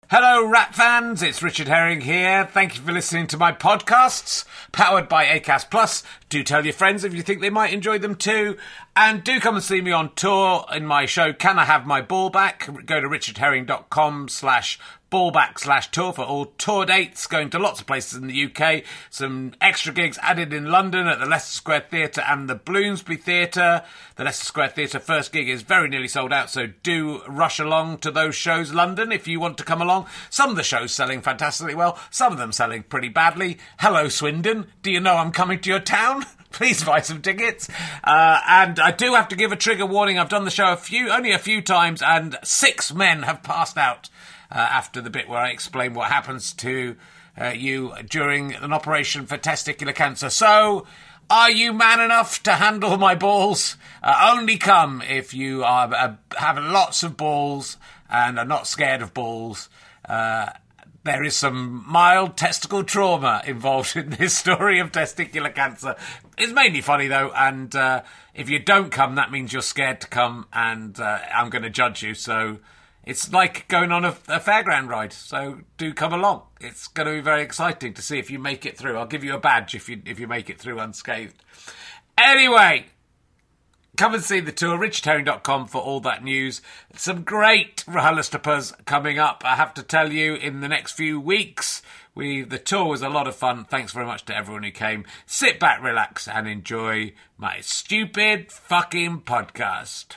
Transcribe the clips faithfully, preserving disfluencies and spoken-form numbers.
Hello, Rat fans. It's Richard Herring here. Thank you for listening to my podcasts, powered by Acast Plus. Do tell your friends if you think they might enjoy them too. And do come and see me on tour in my show, Can I Have My Ball Back? Go to richardherring.com slash ballback slash tour for all tour dates, going to lots of places in the U K. Some extra gigs added in London at the Leicester Square Theatre and the Bloomsbury Theatre. The Leicester Square Theatre first gig is very nearly sold out, so do rush along to those shows, London, if you want to come along. Some of the shows selling fantastically well, some of them selling pretty badly. Hello, Swindon. Do you know I'm coming to your town? Please buy some tickets. Uh, and I do have to give a trigger warning. I've done the show a few, only a few times, and six men have passed out uh, after the bit where I explain what happens to uh, you during an operation for testicular cancer. So, are you man enough to handle my balls? Uh, only come if you are uh, have lots of balls and are not scared of balls. Uh, There is some mild testicle trauma involved in this story of testicular cancer. It's mainly funny, though, and uh, if you don't come, that means you're scared to come, and uh, I'm going to judge you. So it's like going on a, a fairground ride, so do come along. It's going to be very exciting to see if you make it through. I'll give you a badge if you if you make it through unscathed. Anyway, come and see the tour, richard herring dot com for all that news. Some great RHLSTPs coming up, I have to tell you, in the next few weeks. We The tour was a lot of fun. Thanks very much to everyone who came. Sit back, relax, and enjoy my stupid fucking podcast.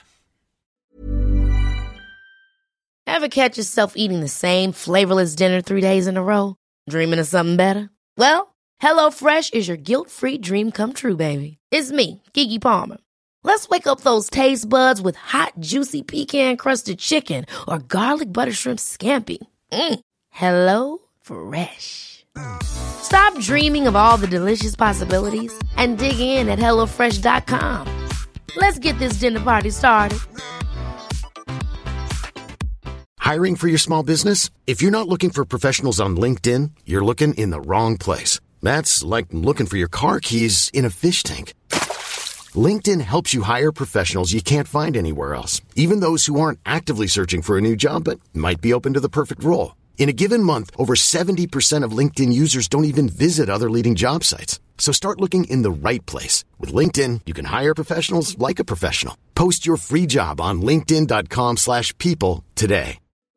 Ever catch yourself eating the same flavorless dinner three days in a row? Dreaming of something better? Well, HelloFresh is your guilt-free dream come true, baby. It's me, Keke Palmer. Let's wake up those taste buds with hot, juicy pecan-crusted chicken or garlic butter shrimp scampi. Mm. Hello Fresh. Stop dreaming of all the delicious possibilities and dig in at hello fresh dot com. Let's get this dinner party started. Hiring for your small business? If you're not looking for professionals on LinkedIn, you're looking in the wrong place. That's like looking for your car keys in a fish tank. LinkedIn helps you hire professionals you can't find anywhere else, even those who aren't actively searching for a new job but might be open to the perfect role. In a given month, over seventy percent of LinkedIn users don't even visit other leading job sites. So start looking in the right place. With LinkedIn, you can hire professionals like a professional. Post your free job on linkedin dot com slash people today.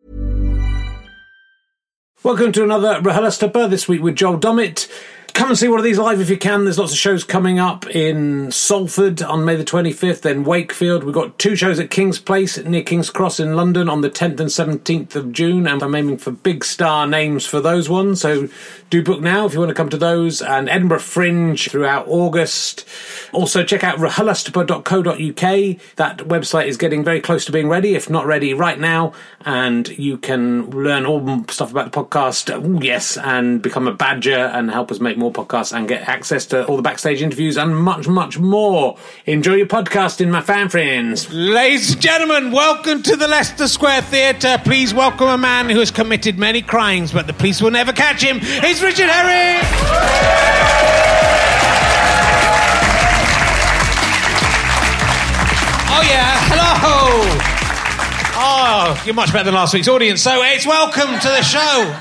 Welcome to another RHLSTP, this week with Joel Dommett. Come and see one of these live if you can. There's lots of shows coming up in Salford on May the twenty-fifth, then Wakefield. We've got two shows at King's Place near King's Cross in London on the tenth and seventeenth of June, and I'm aiming for big star names for those ones, so do book now if you want to come to those. And Edinburgh Fringe throughout August. Also check out R H L S T P dot co dot U K. That website is getting very close to being ready, if not ready right now, and you can learn all stuff about the podcast, ooh, yes, and become a badger and help us make more podcasts and get access to all the backstage interviews and much, much more. Enjoy your podcasting, my fan friends. Ladies and gentlemen, welcome to the Leicester Square Theatre. Please welcome a man who has committed many crimes, but the police will never catch him. It's Richard Herring! Oh, yeah. Hello! Oh, you're much better than last week's audience. So it's welcome to the show.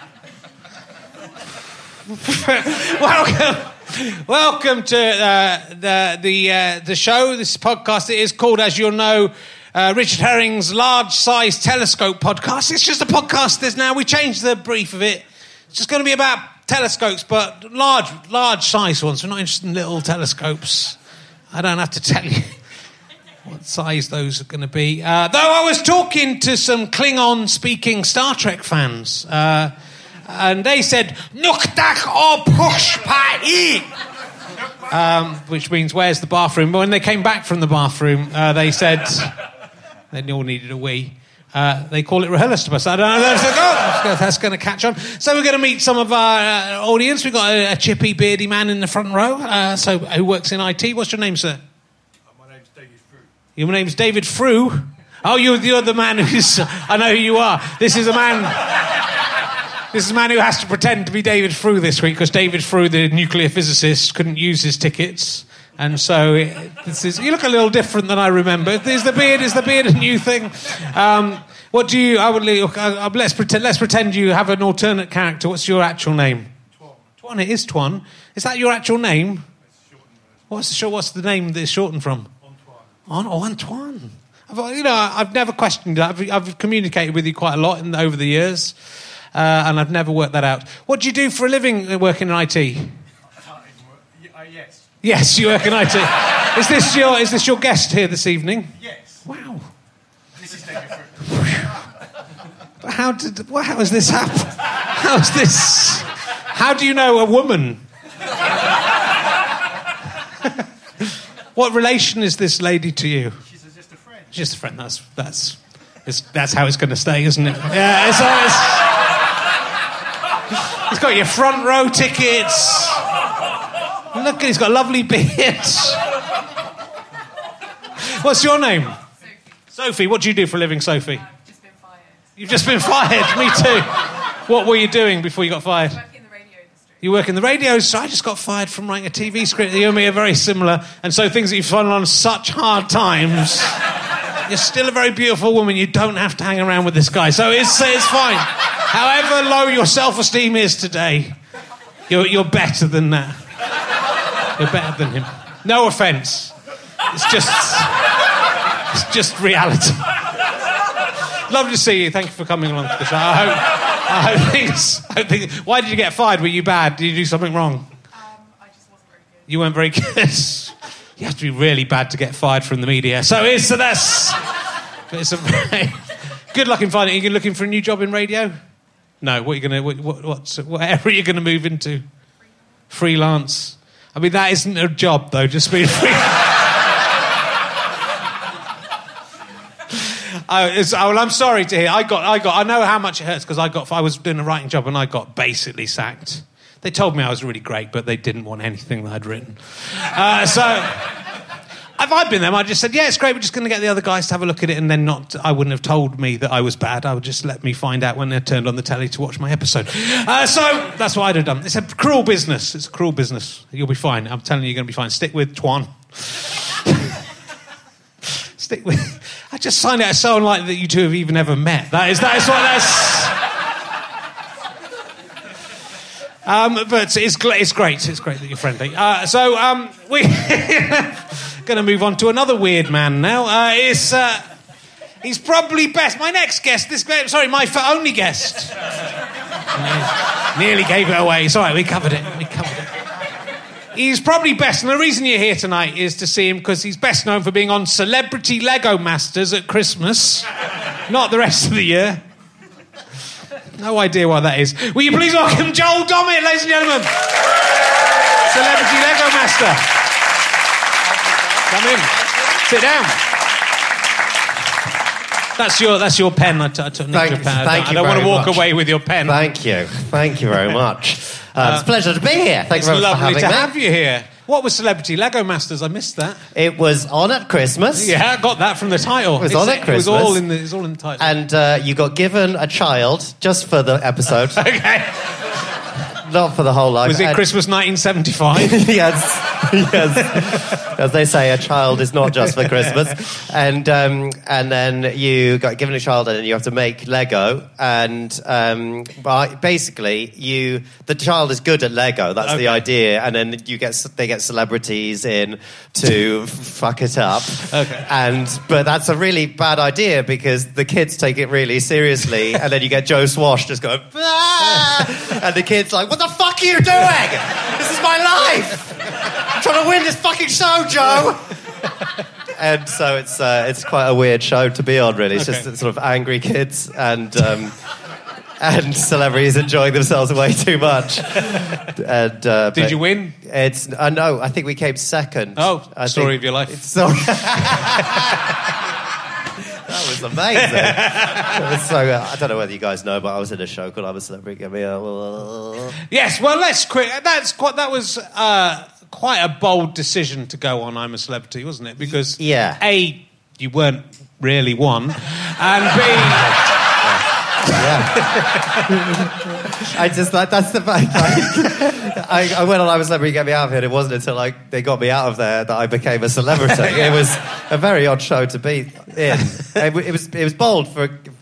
welcome, welcome to uh, the the uh, the show. This podcast, it is called, as you'll know, uh, Richard Herring's Large Size Telescope Podcast. It's just a podcast. There's now we changed the brief of it. It's just going to be about telescopes, but large, large size ones. We're not interested in little telescopes. I don't have to tell you what size those are going to be. Uh, though I was talking to some Klingon-speaking Star Trek fans. Uh, And they said, Nuktak o pushpai, um, which means, where's the bathroom? But when they came back from the bathroom, uh, they said, they all needed a wee. Uh, they call it RHLSTP. I don't know. That's, oh, that's going to catch on. So we're going to meet some of our uh, audience. We've got a, a chippy, beardy man in the front row, uh, so who works in I T. What's your name, sir? Uh, my name's David Frew. Your name's David Frew? Oh, you're, you're the man who's... I know who you are. This is a man... This is a man who has to pretend to be David Frew this week because David Frew, the nuclear physicist, couldn't use his tickets. And so it, this is, you look a little different than I remember. Is the beard, is the beard a new thing? Um, What do you... I would, uh, let's, pretend, let's pretend you have an alternate character. What's your actual name? Twan. Twan, it is Twan. Is that your actual name? What's the, what's the name that it's shortened from? Antoine. Oh, Antoine. I've, you know, I've never questioned that. I've, I've communicated with you quite a lot in, over the years, uh, and I've never worked that out. What do you do for a living uh, working in I T? Uh, yes. Yes, you work in I T. Is this your Is this your guest here this evening? Yes. Wow. This is David Fruit. But how did? Well, how has this happened? How's this? How do you know a woman? What relation is this lady to you? She's just a friend. Just a friend. That's that's it's, that's how it's going to stay, isn't it? Yeah. It's, it's, it's got your front row tickets. Look, he's got a lovely beard. What's your name? Sophie. Sophie. What do you do for a living, Sophie? I've just been fired. You've just been fired. Me too. What were you doing before you got fired? Working in the radio industry. You work in the radio, so I just got fired from writing a T V script. You and me are very similar, and so things that you've fallen on such hard times. You're still a very beautiful woman. You don't have to hang around with this guy, so it's it's fine. However low your self-esteem is today, you're you're better than that. You're better than him. No offence. It's just it's just reality. Lovely to see you. Thank you for coming along to the show. I hope. I hope things, I hope things, why did you get fired? Were you bad? Did you do something wrong? Um, I just wasn't very good. You weren't very good. You have to be really bad to get fired from the media. So it's so that's. It's a very good luck in finding. Are you looking for a new job in radio? No. What are you going to? What, what, what's, what area are you going to move into? Freelance. I mean, that isn't a job though. Just being free. I, it's, well, I'm sorry to hear. I got, I got. I know how much it hurts because I got. I was doing a writing job and I got basically sacked. They told me I was really great, but they didn't want anything that I'd written. Uh, so, if I'd been them, I'd just said, "Yeah, it's great. We're just going to get the other guys to have a look at it," and then not. I wouldn't have told me that I was bad. I would just let me find out when they turned on the telly to watch my episode. Uh, so that's what I'd have done. It's a cruel business. It's a cruel business. You'll be fine. I'm telling you, you're going to be fine. Stick with Twan. Stick with. I just signed it so unlikely that you two have even ever met. That is, that is what that's. Um, but it's it's great. It's great that you're friendly. Uh, so um, we're going to move on to another weird man now. Uh, it's uh, he's probably best. My next guest. This sorry, my only guest. Nearly gave it away. It's all right. We covered it. We covered it. He's probably best, and the reason you're here tonight is to see him because he's best known for being on Celebrity Lego Masters at Christmas, not the rest of the year. No idea why that is. Will you please welcome Joel Dommett, ladies and gentlemen? Celebrity Lego Master. Come in. Sit down. That's your that's your pen. I t- I took Thank, your pen. thank I you don't want to very walk much. away with your pen. Thank you. Thank you very much. Uh, it's a pleasure to be here. Thank It's you very much for lovely having to me. have you here. What was Celebrity Lego Masters? I missed that. It was on at Christmas. Yeah, I got that from the title. It was It's- on at It was Christmas. all in the, it was all in the title. And uh, you got given a child just for the episode, Okay. not for the whole life. Was it And- Christmas nineteen seventy-five? yes, yes. As they say, a child is not just for Christmas. And um, and then you got given a child, and then you have to make Lego. And um, by- basically, you the child is good at Lego. That's Okay. the idea. And then you get they get celebrities in to fuck it up. Okay. And but that's a really bad idea because the kids take it really seriously, and then you get Joe Swash just going, "Ah!" and the kid's like, "What the fuck are you doing? This is my life. I'm trying to win this fucking show, Joe." And so it's uh, it's quite a weird show to be on, really. It's Okay. just sort of angry kids and um, and celebrities enjoying themselves way too much. And uh, Did but you win? It's uh, no, I think we came second. Oh, I story think- of your life. It's sorry. That was amazing. It was so, uh, I don't know whether you guys know, but I was in a show called I'm a Celebrity. Give me a... Yes, well, let's quick. That's quite. That was uh, quite a bold decision to go on I'm a Celebrity, wasn't it? Because Yeah. A, you weren't really one, and B... I just that, that's the fact. I, I went on I was Celebrity, Get Me Out of Here, and it wasn't until like they got me out of there that I became a celebrity. It was a very odd show to be in. It, it was it was bold for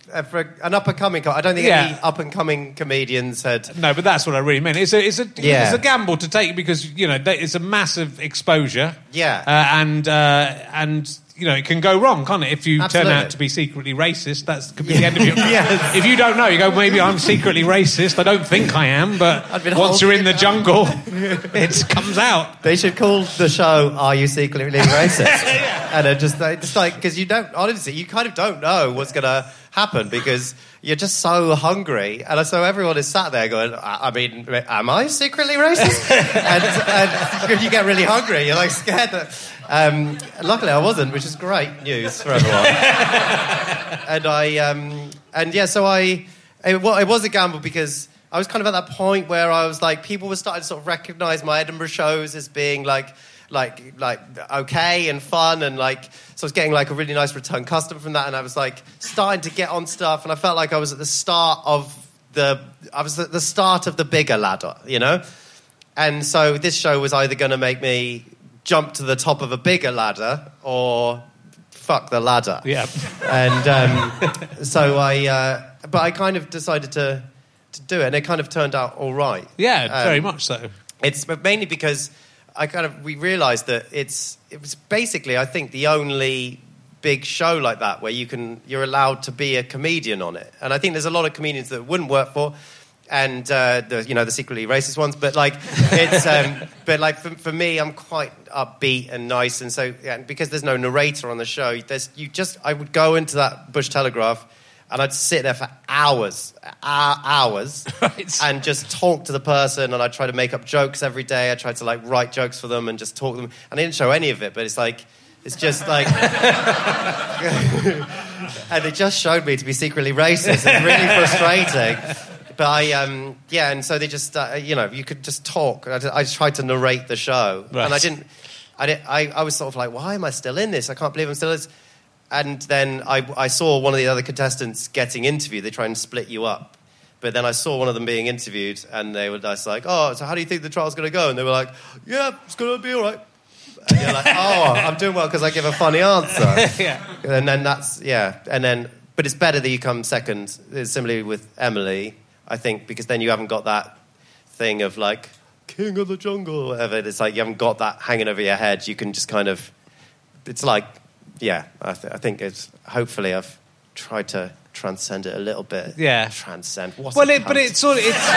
uh, for an up and coming. I don't think Yeah. any up and coming comedians had. No, but that's what I really meant. It's a, it's a, Yeah. it's a gamble to take because you know they- it's a massive exposure. Yeah. uh, and uh, and you know it can go wrong, can't it? If you Absolutely. turn out to be secretly racist, that could be the end of your. Yes. If you don't know, you go, maybe I'm secretly racist. I don't think I am, but I've been once you're in holding the it jungle, it comes out. They should call the show "Are You Secretly Racist?" And it just they- just like because you don't honestly you kind of don't know what's gonna happen because you're just so hungry, and so everyone is sat there going, "I, I mean, am I secretly racist?" and, and you get really hungry. You're like scared that. Um, luckily, I wasn't, which is great news for everyone. and I um, and yeah, so I it, well, it was a gamble because I was kind of at that point where I was like, people were starting to sort of recognise my Edinburgh shows as being like, like, like okay and fun, and like, so I was getting like a really nice return customer from that, and I was like starting to get on stuff, and I felt like I was at the start of the, I was at the start of the bigger ladder, you know, and so this show was either going to make me jump to the top of a bigger ladder or fuck the ladder, Yeah. and um, so I, uh, but I kind of decided to. to do it, and it kind of turned out all right. Yeah, Um, very much so. It's but mainly because I kind of we realised that it's it was basically I think the only big show like that where you can you're allowed to be a comedian on it, and I think there's a lot of comedians that it wouldn't work for, and uh, the you know the secretly racist ones, but like it's um, but like for, for me I'm quite upbeat and nice, and so yeah, because there's no narrator on the show, there's you just I would go into that Bush Telegraph. And I'd sit there for hours, hours, Right. and just talk to the person. And I'd try to make up jokes every day. I tried to like write jokes for them and just talk to them. And I didn't show any of it, but it's like, it's just like, and it just showed me to be secretly racist. It's really frustrating. But I, um, yeah, and so they just, uh, you know, you could just talk. I, I tried to narrate the show, Right. and I didn't. I, didn't I, I was sort of like, why am I still in this? I can't believe I'm still in this. And then I, I saw one of the other contestants getting interviewed. They try and split you up. But then I saw one of them being interviewed, and they were just like, oh, so how do you think the trial's going to go? And they were like, yeah, it's going to be all right. And you're like, oh, I'm doing well because I give a funny answer. Yeah. And then that's, yeah. And then, but it's better that you come second. Similarly with Emily, I think, because then you haven't got that thing of like, king of the jungle or whatever. It's like you haven't got that hanging over your head. You can just kind of, it's like, yeah, I, th- I think it's, hopefully I've tried to transcend it a little bit. Yeah. Transcend. What Well, a it, but cunt. it's sort of, it's, it's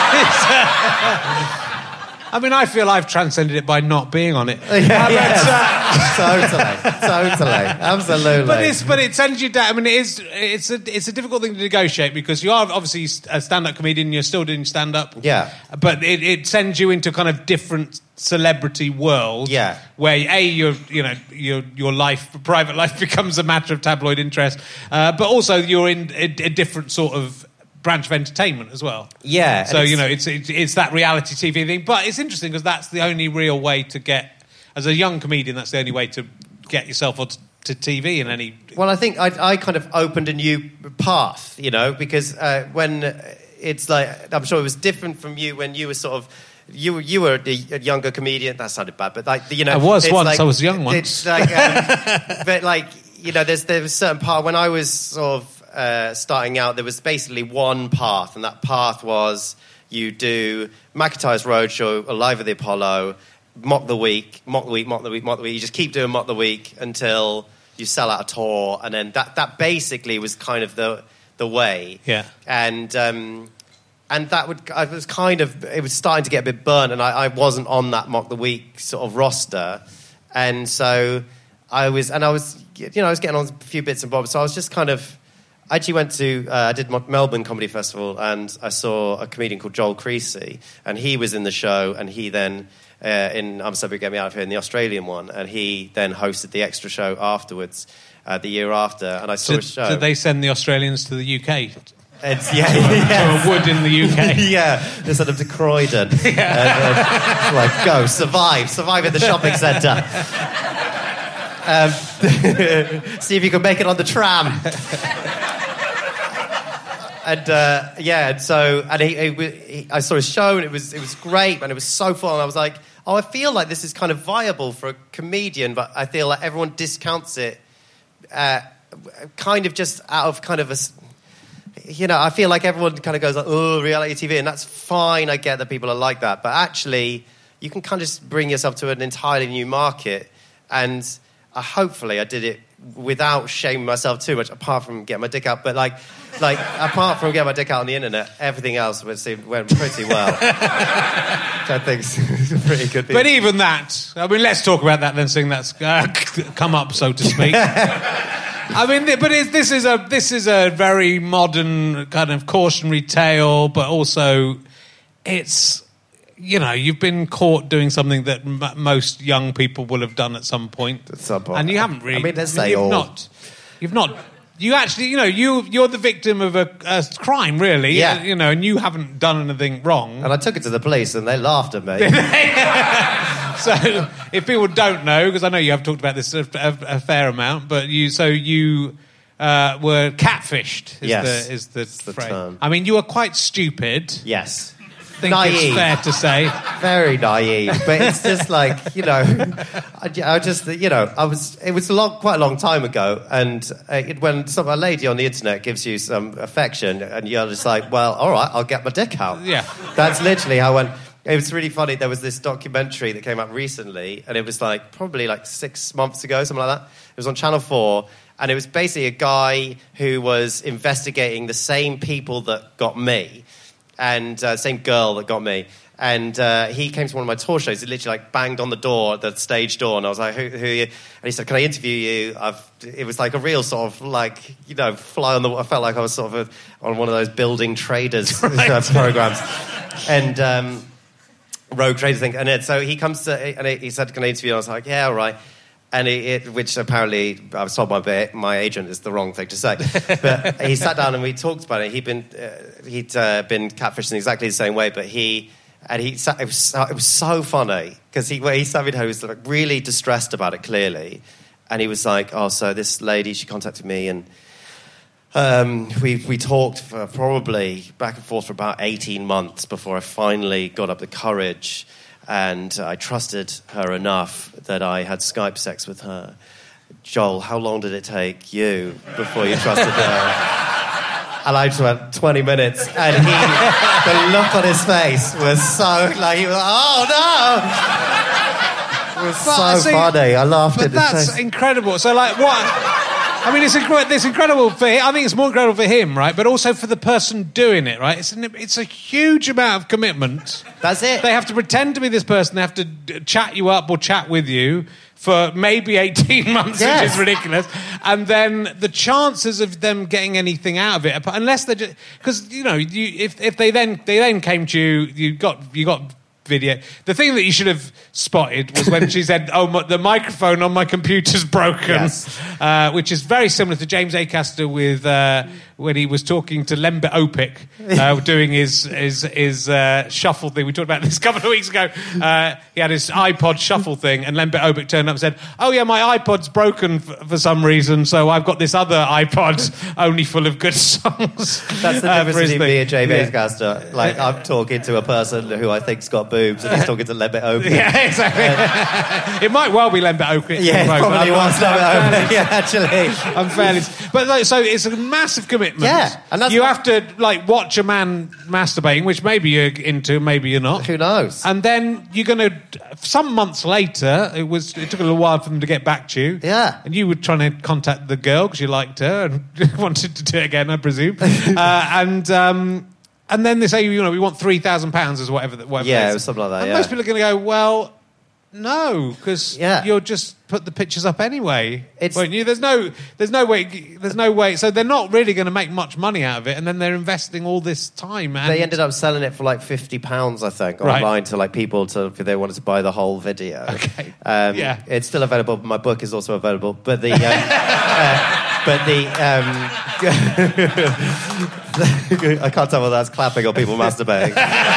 uh, I mean, I feel I've transcended it by not being on it. Yeah, Uh, but, yes. uh, totally, totally, absolutely. But it's but it sends you down. I mean, it is it's a it's a difficult thing to negotiate because you are obviously a stand-up comedian. You're still doing stand-up. Yeah. But it, it sends you into kind of different celebrity world. Yeah. Where a your you know your your life private life becomes a matter of tabloid interest, uh, but also you're in a, a different sort of branch of entertainment as well. Yeah, So and you it's- know it's, it's it's that reality T V thing, but it's interesting because that's the only real way to get as a young comedian. That's the only way to get yourself onto to T V in any. Well, I think I, I kind of opened a new path, you know, because uh, when it's like, I'm sure it was different from you when you were sort of, you were you were a, a younger comedian. That sounded bad, but like you know, I was it's once, like- I was young once. It's like, um, but like you know, there's there was a certain part when I was sort of uh, starting out. There was basically one path, and that path was you do McIntyre's Roadshow, Alive at the Apollo. Mock the week, mock the week, mock the week, mock the week. You just keep doing mock the week until you sell out a tour, and then that, that basically was kind of the the way. Yeah. And um, and that would I was kind of it was starting to get a bit burnt, and I, I wasn't on that mock the week sort of roster, and so I was and I was you know I was getting on a few bits and bobs, so I was just kind of. I actually went to, uh, I did Melbourne Comedy Festival, and I saw a comedian called Joel Creasy, and he was in the show, and he then, uh, in I'm Sorry, Get Me Out of Here, in the Australian one, and he then hosted the extra show afterwards, uh, the year after, and I saw Did, his show. did they send the Australians to the U K? It's, yeah, yeah. To a wood in the U K? Yeah, they sent him to Croydon. And, uh, like, go, survive, survive at the shopping centre. Um, see if you can make it on the tram. And uh, yeah, and so and he, he, he, I saw his show, and it was it was great, and it was so fun. And I was like, oh, I feel like this is kind of viable for a comedian, but I feel like everyone discounts it, uh, kind of just out of kind of a you know, I feel like everyone kind of goes like, oh, reality T V, and that's fine. I get that people are like that, but actually, you can kind of just bring yourself to an entirely new market, and uh, hopefully, I did it without shaming myself too much, apart from getting my dick out. But like, like apart from getting my dick out on the internet, everything else was, went pretty well. Which I think is a pretty good thing. But even that, I mean, let's talk about that then, seeing that's uh, come up, so to speak. I mean, but it's, this is a this is a very modern kind of cautionary tale, but also it's, you know, you've been caught doing something that m- most young people will have done at some point, At some point. and you haven't really. I mean, let's I mean, say you've all. not. You've not. You actually, you know, you you're the victim of a, a crime, really. Yeah. You know, and you haven't done anything wrong. And I took it to the police, and they laughed at me. So, if people don't know, because I know you have talked about this a, a, a fair amount, but you, so you uh, were catfished. Is Yes, the, is the, it's the phrase. term. I mean, you were quite stupid. Yes. I think Naive. it's fair to say. Very naive, but it's just like, you know, I, I just, you know, I was, it was a long, quite a long time ago, and uh, it, when some a lady on the internet gives you some affection, and you're just like, well, all right, I'll get my dick out. Yeah. That's literally how I went. It was really funny. There was this documentary that came out recently, and it was like probably like six months ago, something like that. It was on Channel four, and it was basically a guy who was investigating the same people that got me, and uh, same girl that got me. And uh, he came to one of my tour shows. He literally like banged on the door, the stage door, and I was like, "Who, who are you?" And he said, "Can I interview you?" I've, it was like a real sort of like, you know, fly on the. I felt like I was sort of a, on one of those building traders right. programs, and. Um, Rogue Trader thing, and it, so he comes to, and he said, "Can I interview?" And I was like, "Yeah, all right." And it, it, which apparently I was told by my agent is the wrong thing to say. But he sat down and we talked about it. He'd been uh, he'd uh, been catfished in exactly the same way, but he and he sat, it was so, it was so funny because he he sat me down, he was like really distressed about it clearly, and he was like, "Oh, so this lady, she contacted me and." Um, we we talked for probably back and forth for about eighteen months before I finally got up the courage, and I trusted her enough that I had Skype sex with her. Joel, how long did it take you before you trusted her? And I just went twenty minutes, and he, the look on his face was so like he was like, oh no! It was But, so see, funny. I laughed But at his that's face. incredible. So, like, what? I mean, it's, incre- it's incredible for him. I think it's more incredible for him, right? But also for the person doing it, right? It's, an, it's a huge amount of commitment. That's it. They have to pretend to be this person. They have to d- chat you up or chat with you for maybe eighteen months, Yes. which is ridiculous. And then the chances of them getting anything out of it, unless they're just... Because, you know, you, if, if they then they then came to you, you got you got... video. The thing that you should have spotted was when she said, "Oh, my, the microphone on my computer's broken," Yes. uh, which is very similar to James Acaster with uh, when he was talking to Lembit Opik, uh, doing his his, his uh, shuffle thing. We talked about this a couple of weeks ago. Uh, he had his iPod shuffle thing, and Lembit Opik turned up and said, "Oh yeah, my iPod's broken f- for some reason, so I've got this other iPod only full of good songs." That's the uh, difference for his between thing. me and James Yeah. Acaster. Like, I'm talking to a person who I think's got boobs, and he's talking to Lembit Opik. Yeah, exactly. It might well be Lembit Opik. Yeah, it Right, but probably I'm- was I'm- Lembit I'm fairly- Opik. Yeah, actually. I'm fairly, but like, so it's a massive commitment. Yeah, and that's you what- have to like watch a man masturbating, which maybe you're into, maybe you're not. Who knows? And then you're going to. Some months later, it was. It took a little while for them to get back to you. Yeah. And you were trying to contact the girl because you liked her and wanted to do it again, I presume. uh, and. Um, And then they say, you know, we want three thousand pounds or whatever. whatever Yeah, it is. it was something like that, And yeah. most people are going to go, well, no, because Yeah. you'll just put the pictures up anyway, It's- won't you? There's no, there's no way, there's no way. So they're not really going to make much money out of it, and then they're investing all this time. And They ended up selling it for like fifty pounds, I think, Right. online to like people to if they wanted to buy the whole video. Okay. Um, Yeah. It's still available. My book is also available. But the... Um, uh, but the... Um, I can't tell whether that's clapping or people masturbating.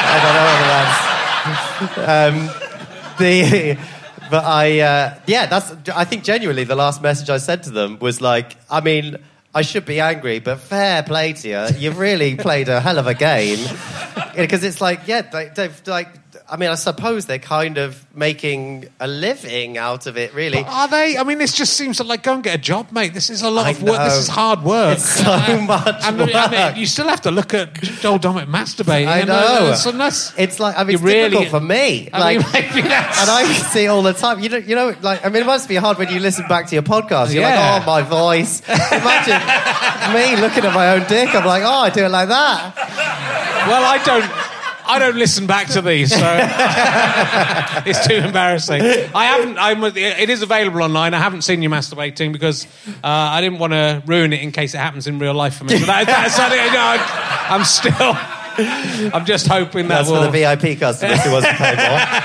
I don't know whether that's... Um, the... But I... Uh, yeah, that's... I think genuinely the last message I said to them was like, I mean... I should be angry, but fair play to you. You've really played a hell of a game. Because it's like, yeah, they, they've like, I mean, I suppose they're kind of making a living out of it, really. But are they? I mean, this just seems like, go and get a job, mate. This is a lot I of work. This know. is hard work. It's so much and, work. I mean, you still have to look at Joel Dommett masturbating. I and, know. uh, so that's, It's like, I mean, it's You really- difficult for me. I like, mean, maybe that's... and I see it all the time. You know, you know, like, I mean, it must be hard when you listen back to your podcast. You're Yeah. like, oh, my voice. Imagine me looking at my own dick. I'm like, oh, I do it like that. Well, I don't... I don't listen back to these, so it's too embarrassing. I haven't. I'm, it is available online. I haven't seen you masturbating because uh, I didn't want to ruin it in case it happens in real life for me. But that, that's, I, you know, I'm still. I'm just hoping that That's will. for the V I P customers who wasn't paid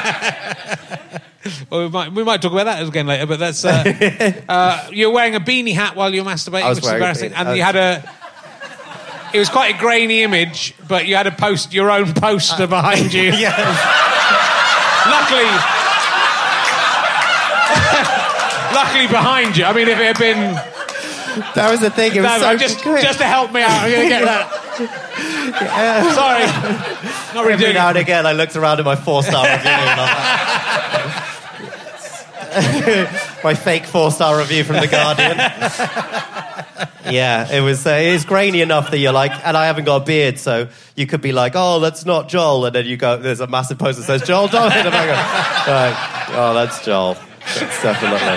more. Well, we might we might talk about that again later. But that's. Uh, uh, you're wearing a beanie hat while you're masturbating, I was which is wearing a embarrassing, beanie. and I you was- had a. It was quite a grainy image, but you had a post your own poster behind you. Yeah. Luckily, luckily behind you. I mean, if it had been, That was the thing. It was no, so no, just quick. just to help me out, I'm going to get that. Sorry, not really Every doing now it. and again, I looked around at my four-star review and I'm like... my fake four-star review from The Guardian. Yeah, it was. Uh, it is grainy enough that you're like, and I haven't got a beard, so you could be like, "Oh, that's not Joel," and then you go, "There's a massive poster that says Joel Dommett," and I go, like, "Oh, that's Joel. That's definitely."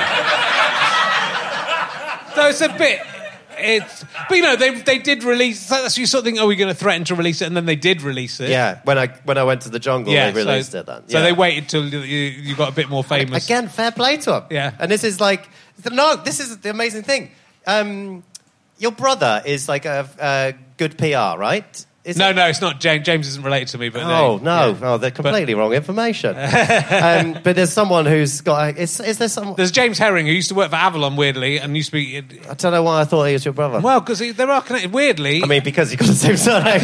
So it's a bit. It's, but you know, they they did release. So you sort of think, "Oh, we're going to threaten to release it," and then they did release it. Yeah, when I when I went to the jungle, they so- released it. Then, So yeah. they waited till you, you got a bit more famous. Again, fair play to him. Yeah. And this is like, no, this is the amazing thing. Um, your brother is like a, a good P R, right? Is No, it? no, it's not. James, James isn't related to me, but Oh, they- no. yeah. Oh, they're completely wrong information. um, but there's someone who's got... A, is, is there someone... There's James Herring, who used to work for Avalon, weirdly, and used to be... I don't know why I thought he was your brother. Well, because there are connected. Weirdly... I mean, because he got the same surname.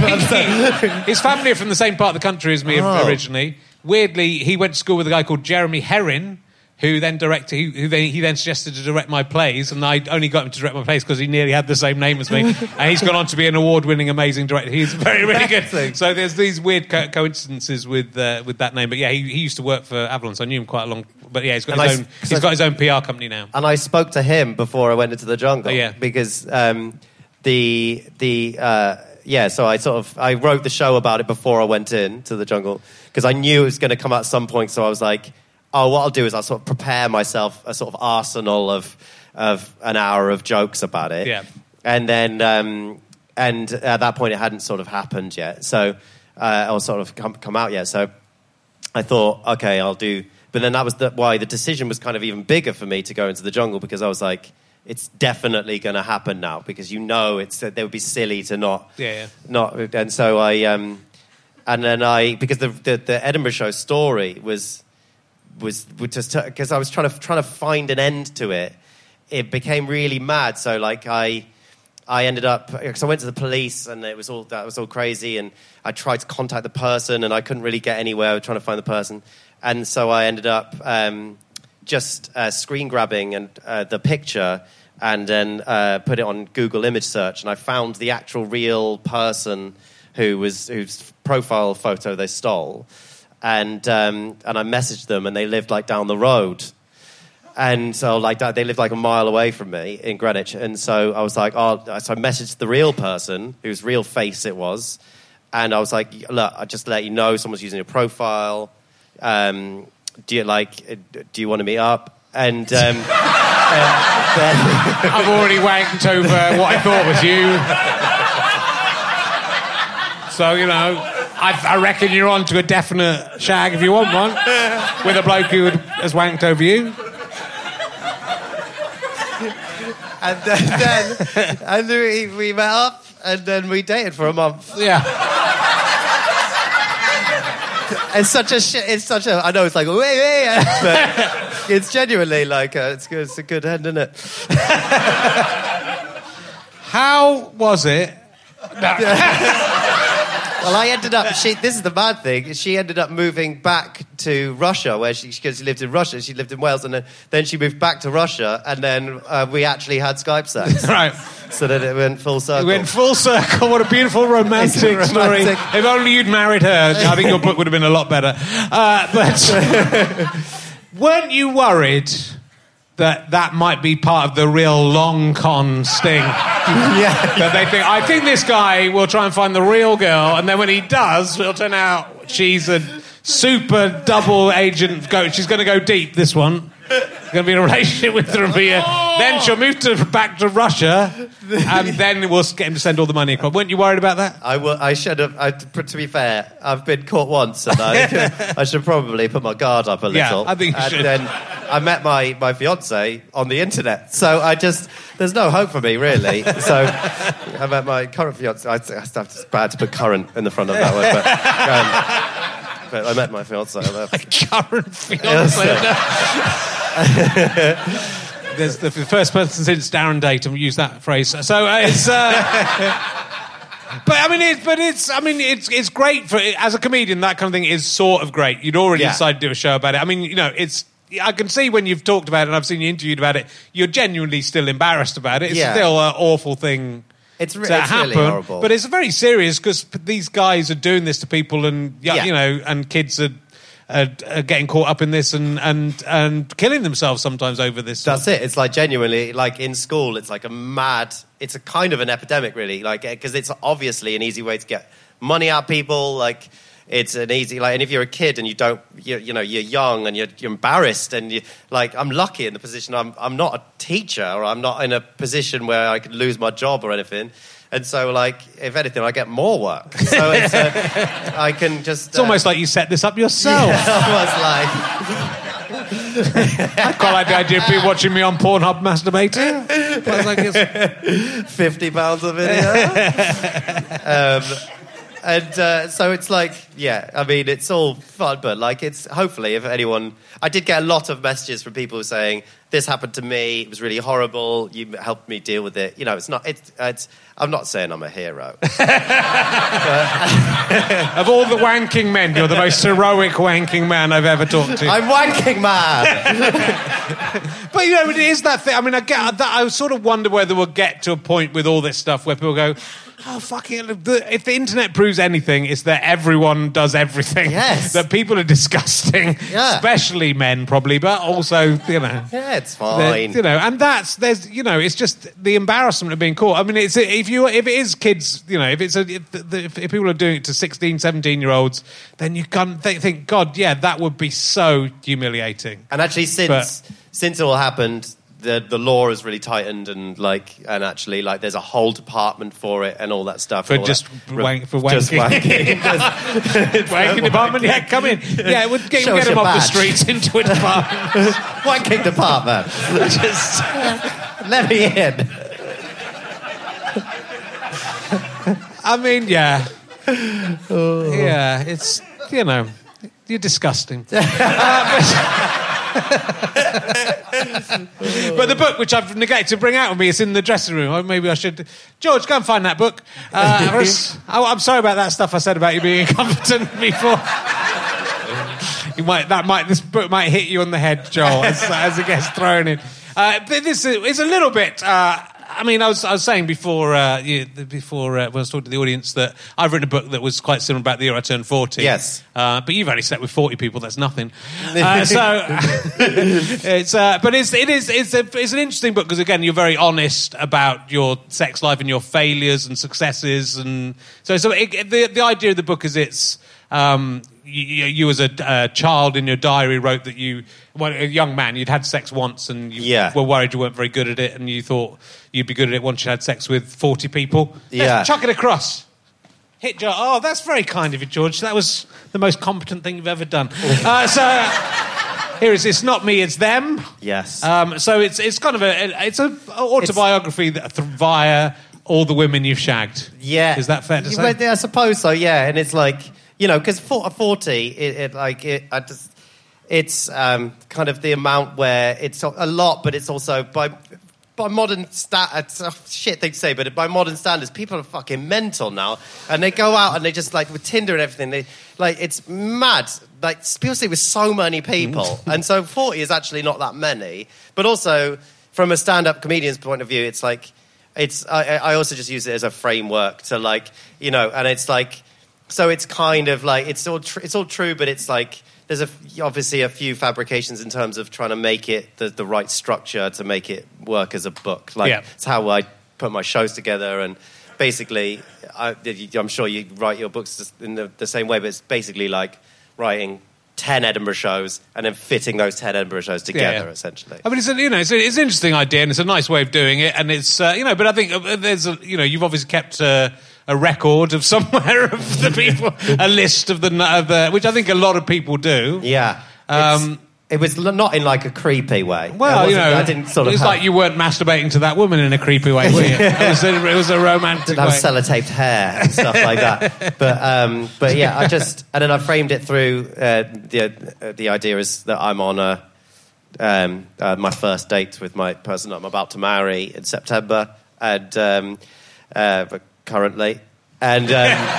his family are from the same part of the country as me Oh. originally. Weirdly, he went to school with a guy called Jeremy Herrin, who then directed, who, who then, he then suggested to direct my plays, and I only got him to direct my plays because he nearly had the same name as me. And he's gone on to be an award-winning, amazing director. He's very, really good. Amazing. So there's these weird co- coincidences with uh, with that name. But yeah, he, he used to work for Avalon, so I knew him quite a long. But yeah, he's got And his I- own. so- He's got his own P R company now. And I spoke to him before I went into the jungle. Oh, yeah. Because um, the... the uh, yeah, so I sort of... I wrote the show about it before I went in to the jungle because I knew it was going to come at some point, so I was like... Oh, what I'll do is I'll sort of prepare myself a sort of arsenal of of an hour of jokes about it. Yeah. And then, um, and at that point, it hadn't sort of happened yet. So, uh, or sort of come, come out yet. So I thought, okay, I'll do. But then that was the, why the decision was kind of even bigger for me to go into the jungle because I was like, it's definitely going to happen now because you know it's they would be silly to not. Yeah, yeah. Not. And so I, um, and then I because the the, the Edinburgh show story was. was was just because I was trying to trying to find an end to it. It became really mad. So like I, I ended up because I went to the police and it was all that was all crazy. And I tried to contact the person and I couldn't really get anywhere. I was trying to find the person, and so I ended up um, just uh, screen grabbing and uh, the picture and then uh, put it on Google image search. And I found the actual real person who was whose profile photo they stole. And um, and I messaged them, and they lived like down the road, and so like that they lived like a mile away from me in Greenwich. And so I was like, oh, so I messaged the real person whose real face it was, and I was like, look, I just let you know someone's using your profile. Um, do you like? Do you want to meet up? And um, uh, then I've already wanked over what I thought was you. So, you know, I, I reckon you're on to a definite shag if you want one with a bloke who has wanked over you. and then, then and then we, we met up, and then we dated for a month. Yeah. It's such a shit. It's such a. I know it's like wait, wait, but it's genuinely like a, it's good. It's a good end, isn't it? How was it? No. Well, I ended up. She. This is the bad thing. She ended up moving back to Russia, where she because she lived in Russia. She lived in Wales, and then, then she moved back to Russia, and then uh, we actually had Skype sex. Right. So that it went full circle. It went full circle. What a beautiful romantic, It's a story. romantic- If only you'd married her, I think your book would have been a lot better. Uh, but weren't you worried that that might be part of the real long con sting? Yeah. That they think, I think this guy will try and find the real girl, and then when he does, it'll turn out she's a super double agent. Go, she's going to go deep, this one. Going to be in a relationship with Ramia. Then she'll move to, back to Russia, and then we'll get him to send all the money across. Weren't you worried about that? I, w- I should have. I, to be fair, I've been caught once, and I, I should probably put my guard up a Yeah, little. I think you and should. then I met my, my fiance on the internet, so I just there's no hope for me really. So I met my current fiance. I, it's bad to put current in the front of that word, but, um, but I met my fiance. Current fiance. There's the first person since Darren Day to use that phrase. So uh, it's. Uh, but I mean, it's. But it's. I mean, it's. It's great for as a comedian. That kind of thing is sort of great. You'd already Yeah. decided to do a show about it. I mean, you know, it's. I can see when you've talked about it and I've seen you interviewed about it. You're genuinely still embarrassed about it. It's Yeah. still an awful thing. It's, re- to it's happen, really horrible. but it's very serious because these guys are doing this to people, and y- Yeah. you know, and kids are. Uh, uh, getting caught up in this and, and and killing themselves sometimes over this. That's it. It's like genuinely, like in school, it's like a mad, it's a kind of an epidemic, really. Like, because it's obviously an easy way to get money out of people. Like, it's an easy, like, and if you're a kid and you don't, you, you know, you're young and you're, you're embarrassed and you, like, I'm lucky in the position, I'm, I'm not a teacher or I'm not in a position where I could lose my job or anything. And so, like, if anything, I get more work. So it's, uh, I can just... It's almost like you set this up yourself. Yeah, almost like... I quite like the idea of people watching me on Pornhub masturbating. But I was like, it's- fifty pounds a video. um, and uh, so it's like, yeah, I mean, it's all fun, but like, it's hopefully if anyone, I did get a lot of messages from people saying, this happened to me, it was really horrible, you helped me deal with it. You know, it's not, it's, it's I'm not saying I'm a hero. Of all the wanking men, you're the most heroic wanking man I've ever talked to. I'm wanking man. But, you know, it is that thing. I mean, I get that. I sort of wonder whether we'll get to a point with all this stuff where people go, oh, fucking... The, if the internet proves anything, it's that everyone does everything. Yes. That people are disgusting. Yeah. Especially men, probably, but also, you know... Yeah, it's There- fine. You know, and that's there's you know, it's just the embarrassment of being caught. I mean, it's if you if it is kids, you know, if it's a, if, the, if people are doing it to sixteen, seventeen year olds, then you can't think, think, God, yeah, that would be so humiliating. And actually, since But- since it all happened, the the law has really tightened, and like, and actually, like, there's a whole department for it and all that stuff. For and all just that. wank- for Just wanking. wanking. Wanking department, yeah, come in. Yeah, it would get, Show get us them your off the badge. streets into a department. Wanking department. Just let me in. I mean, yeah, yeah, it's you know, you're disgusting. Uh, but, but the book, which I've neglected to bring out with me, is in the dressing room. Or maybe I should. George, go and find that book. Uh, I was- I- I'm sorry about that stuff I said about you being incompetent before. You might that might this book might hit you on the head, Joel, as, as it gets thrown in. Uh, but this is it's a little bit. Uh, I mean, I was I was saying before uh, you, before uh, when I was talking to the audience that I've written a book that was quite similar about the year I turned forty. Yes. uh, but you've only slept with forty people. That's nothing. Uh, so it's uh, but it's it is it's a, it's an interesting book because again you're very honest about your sex life and your failures and successes, and so so it, the the idea of the book is it's. Um, you, you as a uh, child in your diary wrote that you, well, a young man, you'd had sex once and you Yeah. were worried you weren't very good at it and you thought you'd be good at it once you had sex with forty people. Yeah. Let's chuck it across. Hit George. Oh, that's very kind of you, George. That was the most competent thing you've ever done. uh, so here it is. It's not me, it's them. Yes. Um, so it's it's kind of a it's a autobiography that via all the women you've shagged. Yeah. Is that fair to You- say? well, I suppose so, yeah. And it's like, you know, because for forty, it, it like, it, I just, it's um, kind of the amount where it's a lot, but it's also by by modern sta- it's a shit thing to say, but by modern standards, people are fucking mental now, and they go out and they just like with Tinder and everything. They like it's mad. Like people see with so many people, and so forty is actually not that many. But also from a stand-up comedian's point of view, it's like it's. I, I also just use it as a framework to like you know, and it's like so it's kind of like it's all tr- it's all true, but it's like. There's a, obviously a few fabrications in terms of trying to make it the, the right structure to make it work as a book. Like, yeah. It's how I put my shows together. And basically, I, I'm sure you write your books in the, the same way, but it's basically like writing ten Edinburgh shows and then fitting those ten Edinburgh shows together, yeah, yeah. essentially. I mean, it's a, you know, it's, a, it's an interesting idea and it's a nice way of doing it. And it's, uh, you know, but I think there's, a, you know, you've obviously kept... Uh, a record of somewhere of the people, a list of the, of the, which I think a lot of people do. Yeah. Um, it was not in like a creepy way. Well, you know, I didn't sort of it's have, like you weren't masturbating to that woman in a creepy way, were you? It was a, it was a romantic didn't have way. sellotaped hair and stuff like that. But um, but yeah, I just and then I framed it through uh, the uh, the idea is that I'm on a um, uh, my first date with my person I'm about to marry in September, and um, uh, but currently. And, um,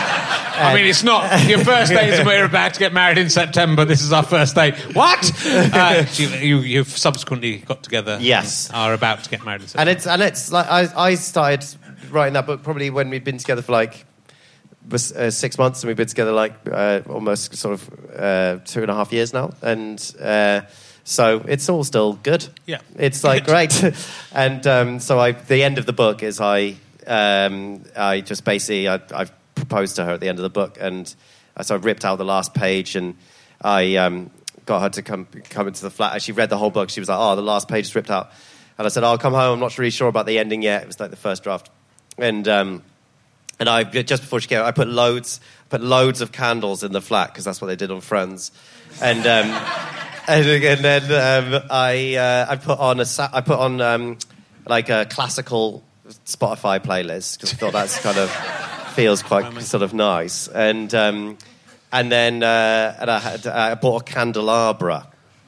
I mean, it's not your first date is we're about to get married in September. This is our first date. What? Uh, you, you, you've subsequently got together. Yes, are about to get married in September. And it's and it's like I, I started writing that book probably when we'd been together for like was, uh, six months, and we've been together like uh, almost sort of uh, two and a half years now, and. Uh, So it's all still good. Yeah, it's like great. And um, so I, the end of the book is I, um, I just basically I, I proposed to her at the end of the book, and so I ripped out the last page, and I um, got her to come come into the flat. And she read the whole book. She was like, "Oh, the last page is ripped out," and I said, "I'll come home. I'm not really sure about the ending yet." It was like the first draft, and um, and I just before she came, I put loads, put loads of candles in the flat because that's what they did on Friends, and. Um, And, and then um, I uh, I put on a I put on um, like a classical Spotify playlist because I thought that's kind of feels quite sort of nice. And um, and then uh, and I had I bought a candelabra.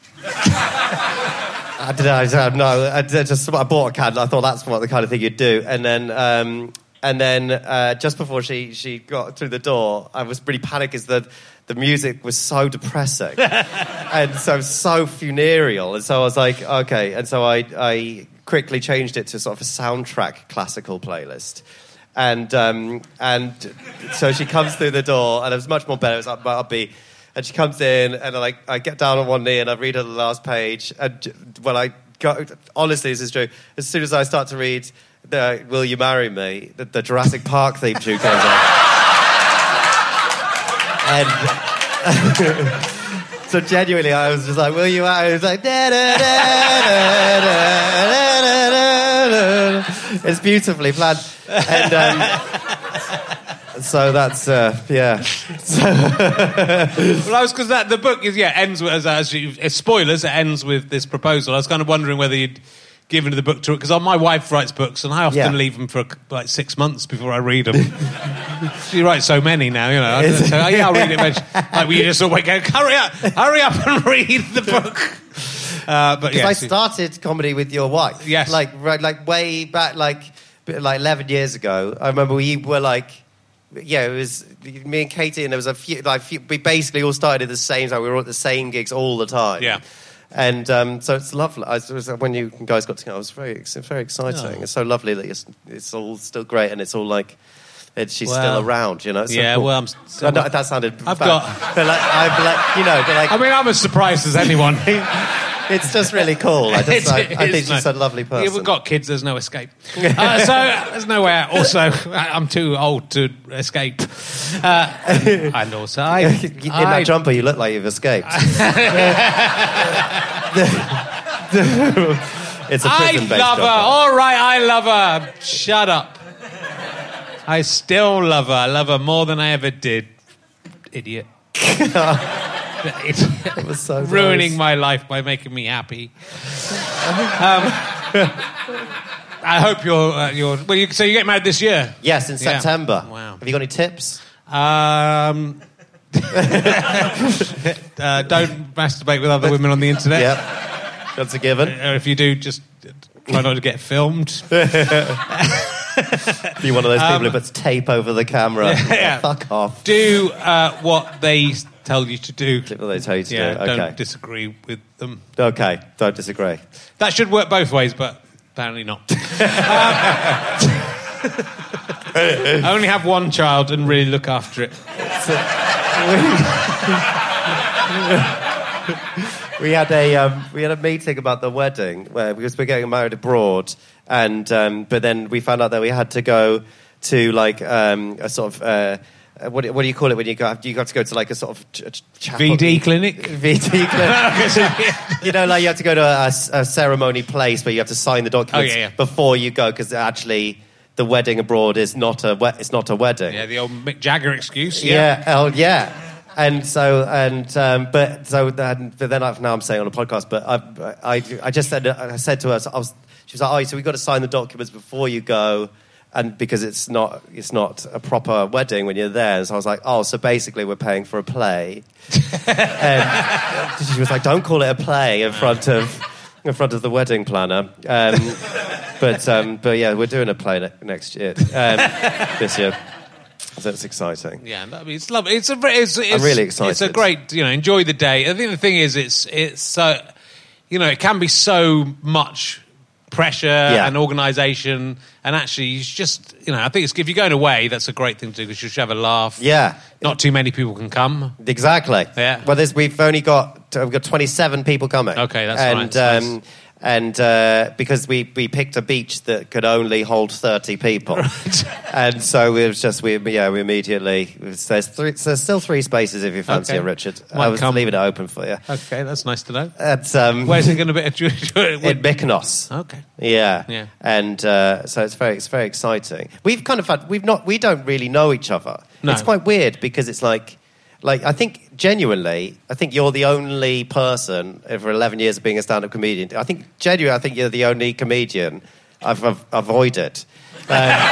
I don't know. I don't know. I just I bought a candle. I thought that's what the kind of thing you'd do. And then um, and then uh, just before she she got through the door, I was really panicked because the. The music was so depressing and so so funereal, and so I was like, okay, and so I I quickly changed it to sort of a soundtrack classical playlist, and um, and so she comes through the door, and it was much more better. It was up, upbeat, and she comes in, and I like I get down on one knee and I read her the last page, and when I go, honestly, this is true. As soon as I start to read the "Will You Marry Me," the, the Jurassic Park theme tune comes on. And so genuinely, I was just like, "Will you?" I was like, da, da, da, da, da, da, da, da. It's beautifully planned, and um, so that's uh, yeah. So well, I was because that the book is yeah ends with as, as you as spoilers. It ends with this proposal. I was kind of wondering whether you'd given the book to her because my wife writes books and I often yeah. leave them for like six months before I read them. She writes so many now, you know. I, so, yeah, I'll read it eventually. Like we just always go, hurry up, hurry up and read the book. Uh, but because yeah, I so, started comedy with your wife, yes, like right, like way back, like like eleven years ago. I remember we were like. Yeah, it was me and Katie, and there was a few. Like, few, we basically all started at the same time. We were all at the same gigs all the time. Yeah, and um, so it's lovely. I, it was, when you guys got together, it was very, it's very exciting. Oh. It's so lovely that it's, it's all still great, and it's all like it, she's well, still around. You know? It's so yeah. cool. Well, I'm. So, no, that sounded. I've bad. got. But like, I'm like, you know, but like. I mean, I'm as surprised as anyone. It's just really cool. I, just, I, I think she's a lovely person. Yeah, we've got kids, there's no escape. Uh, so there's no way out. Also, I'm too old to escape. Uh, and also, I... In I, that jumper, you look like you've escaped. It's a prison-based I love jumper. her. All right, I love her. Shut up. I still love her. I love her more than I ever did. Idiot. It's It was so ruining nice. my life by making me happy. um, I hope you're. Uh, you're well, you, so you get married this year? Yes, in Yeah. September. Wow. Have you got any tips? Um, uh, don't masturbate with other women on the internet. Yep. That's a given. Or if you do, just Try not to get filmed. Be one of those people who puts tape over the camera. Yeah. Fuck off. Do uh, what they tell you to do. What they tell you to Yeah, do. Okay. don't disagree with them. Okay, don't disagree. That should work both ways, but apparently not. um, I only have one child and really look after it. We had a um, we had a meeting about the wedding where because we're getting married abroad, and um, but then we found out that we had to go to like um, a sort of uh, what what do you call it when you go you have to go to like a sort of ch- chapel. V D clinic. V D clinic. You know, like you have to go to a, a ceremony place where you have to sign the documents Oh, yeah, yeah. before you go because actually the wedding abroad is not a we- it's not a wedding. Yeah, the old Mick Jagger excuse. Yeah. Oh, yeah. And so, and um, but so, then, but then I've, now I'm saying on a podcast. But I, I, I just said, I said to her, I was, she was like, "Oh, so we've got to sign the documents before you go, and because it's not, it's not a proper wedding when you're there." And so I was like, "Oh, so basically we're paying for a play." And she was like, "Don't call it a play in front of, in front of the wedding planner." Um, but, um, but yeah, we're doing a play ne- next year, um, this year. So it's exciting. Yeah, I mean, it's lovely. It's a. It's, it's, I'm really excited. It's a great. You know, enjoy the day. I think the thing is, it's it's so. You know, it can be so much pressure Yeah. and organisation, and actually, you just. You know, I think it's, if you're going away, that's a great thing to do because you should have a laugh. Yeah. Not too many people can come. Exactly. Yeah. Well, there's, we've only got we've got twenty-seven people coming. Okay, that's and, fine. That's um, nice. And uh, because we, we picked a beach that could only hold thirty people, and so it was just we yeah we immediately there's three, there's still three spaces if you fancy Okay. it, Richard. Might I was come. leaving it open for you. Okay, that's nice to know. At, um, Where's it going to be? in Mykonos. Okay. Yeah, Yeah. and uh, so it's very, it's very exciting. We've kind of had, we've not, we don't really know each other. No. It's quite weird because it's like, like I think genuinely, I think you're the only person over eleven years of being a stand-up comedian. I think genuinely, I think you're the only comedian I've, I've avoided, um,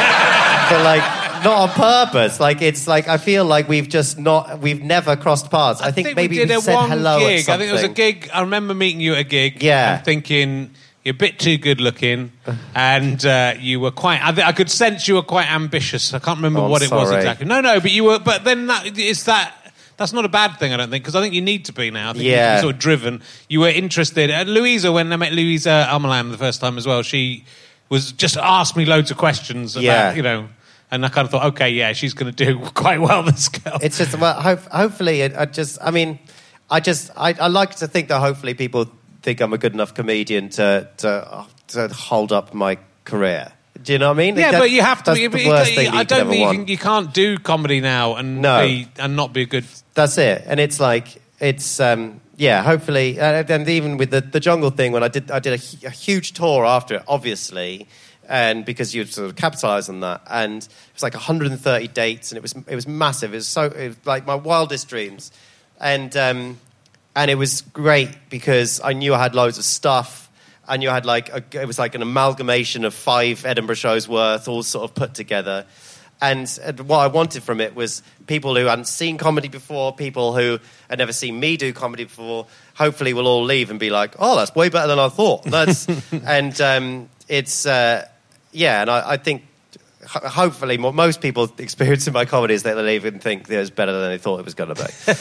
but like not on purpose. Like it's like I feel like we've just not, we've never crossed paths. I, think, maybe we did we a said one hello gig. at something. I think it was a gig. I remember meeting you at a gig. Yeah. And thinking you're a bit too good looking, and uh, you were quite. I, th- I could sense you were quite ambitious. I can't remember Oh, I'm what it was sorry. exactly. No, no, but you were. But then that it's that. That's not a bad thing, I don't think, because I think you need to be now. I think Yeah. you're sort of driven. You were interested. And Louisa, when I met Louisa Almalam the first time as well, she was just asked me loads of questions about, Yeah. you know, and I kind of thought, okay, yeah, she's going to do quite well, this girl. It's just well, hope, hopefully, it, I just, I mean, I just, I, I like to think that hopefully people think I'm a good enough comedian to to, to hold up my career. Do you know what I mean? Yeah, That- but you have to. That's Be, the worst thing that I you could don't ever think you, want. can, you can't do comedy now and No. be, and not be a good. That's it, and it's like it's um, yeah. Hopefully, uh, and even with the, the jungle thing, when I did, I did a, hu- a huge tour after it, obviously, and because you sort of capitalised on that, and it was like one hundred thirty dates, and it was it was massive. It was so it was like my wildest dreams, and um, and it was great because I knew I had loads of stuff. I knew I had like a, it was like an amalgamation of five Edinburgh shows worth, all sort of put together. And, and what I wanted from it was people who hadn't seen comedy before, people who had never seen me do comedy before, hopefully will all leave and be like, oh, that's way better than I thought. That's, and um, it's, uh, yeah, and I, I think ho- hopefully what most people experience in my comedy is that they leave and think that it's better than they thought it was going to be.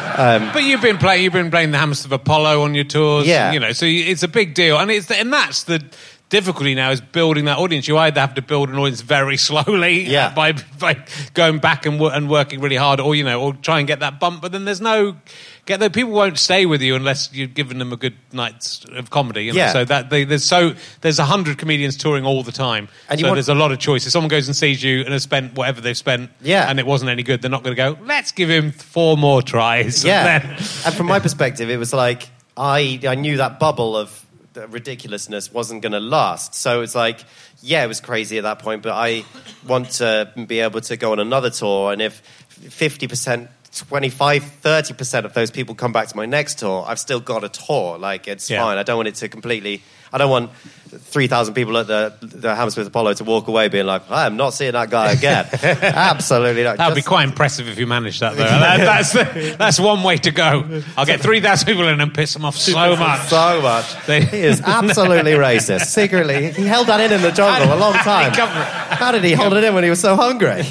But you've been playing. You've been playing the Hammersmith Apollo on your tours. Yeah. You know, so you- it's a big deal, and it's and that's the difficulty now is building that audience. You either have to build an audience very slowly, Yeah. uh, by by going back and wo- and working really hard, or you know, or try and get that bump. But then there's no get the people won't stay with you unless you've given them a good night's of comedy. You know? Yeah. So that they, there's so there's a hundred comedians touring all the time, And you so want- there's a lot of choice. If someone goes and sees you and has spent whatever they've spent, Yeah. and it wasn't any good, they're not going to go. Let's give him four more tries. Yeah. And then, And from my perspective, it was like I I knew that bubble of the ridiculousness wasn't going to last. So it's like, yeah, it was crazy at that point, but I want to be able to go on another tour, and if fifty percent twenty-five, thirty percent of those people come back to my next tour, I've still got a tour. Like, it's Yeah. fine. I don't want it to completely... I don't want three thousand people at the, the Hammersmith Apollo to walk away being like, I'm not seeing that guy again. Absolutely not. That would be Just- quite impressive if you managed that, though. that, that's, the, that's one way to go. I'll get three thousand people in and piss them off so much. So much. They- He is absolutely racist. Secretly, he held that in in the jungle a long time. How did he hold it in when he was so hungry?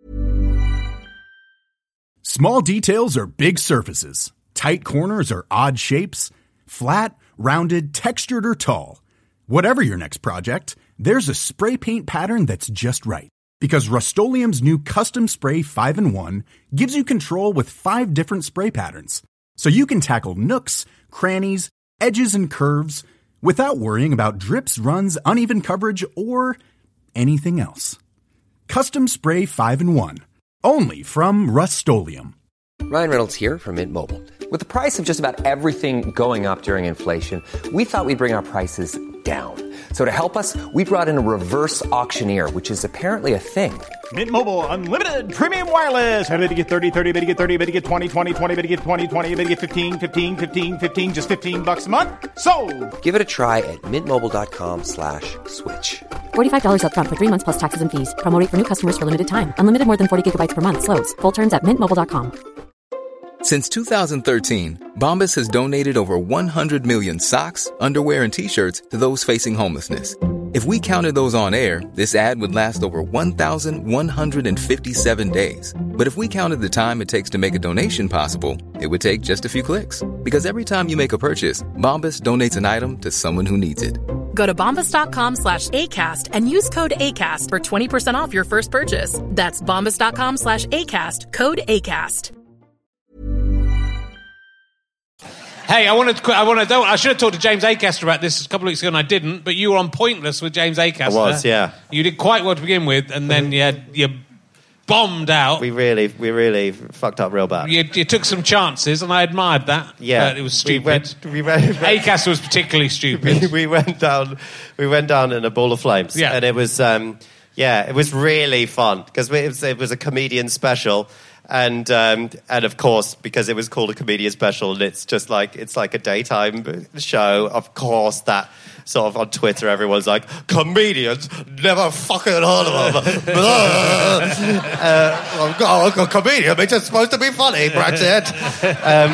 Small details are big surfaces. Tight corners are odd shapes. Flat, rounded, textured, or tall. Whatever your next project, there's a spray paint pattern that's just right. Because Rust-Oleum's new Custom Spray five in one gives you control with five different spray patterns. So you can tackle nooks, crannies, edges, and curves without worrying about drips, runs, uneven coverage, or anything else. Custom Spray five in one. Only from Rust-Oleum. Ryan Reynolds here from Mint Mobile. With the price of just about everything going up during inflation, we thought we'd bring our prices down. So to help us, we brought in a reverse auctioneer, which is apparently a thing. Mint Mobile Unlimited Premium Wireless. How to get thirty, thirty, how to get thirty, how to get twenty, twenty, twenty, how to get twenty, twenty, how to get fifteen, fifteen, fifteen, fifteen, just fifteen bucks a month? Sold! Give it a try at mintmobile.com slash switch. forty-five dollars up front for three months plus taxes and fees. Promo rate for new customers for limited time. Unlimited more than forty gigabytes per month. Slows full terms at mint mobile dot com. Since two thousand thirteen, Bombas has donated over one hundred million socks, underwear, and T-shirts to those facing homelessness. If we counted those on air, this ad would last over one thousand one hundred fifty-seven days. But if we counted the time it takes to make a donation possible, it would take just a few clicks. Because every time you make a purchase, Bombas donates an item to someone who needs it. Go to bombas.com slash ACAST and use code ACAST for twenty percent off your first purchase. That's bombas.com slash ACAST, code ACAST. Hey, I wanted to, I want to, don't, I should have talked to James Acaster about this a couple of weeks ago and I didn't, but you were on Pointless with James Acaster. I was, yeah. You did quite well to begin with, and then you, had, you bombed out. We really, we really fucked up real bad. You, you took some chances, and I admired that. Yeah. But it was We stupid. went- we went- Acaster was particularly stupid. we, we went down we went down in a ball of flames. Yeah. And it was um yeah it was really fun because it was, it was a comedian special, and um and of course because it was called a comedian special and it's just like it's like a daytime show, of course that sort of on Twitter everyone's like, comedians, never fucking heard of them. uh, oh, a comedian, it's just supposed to be funny, Brexit. um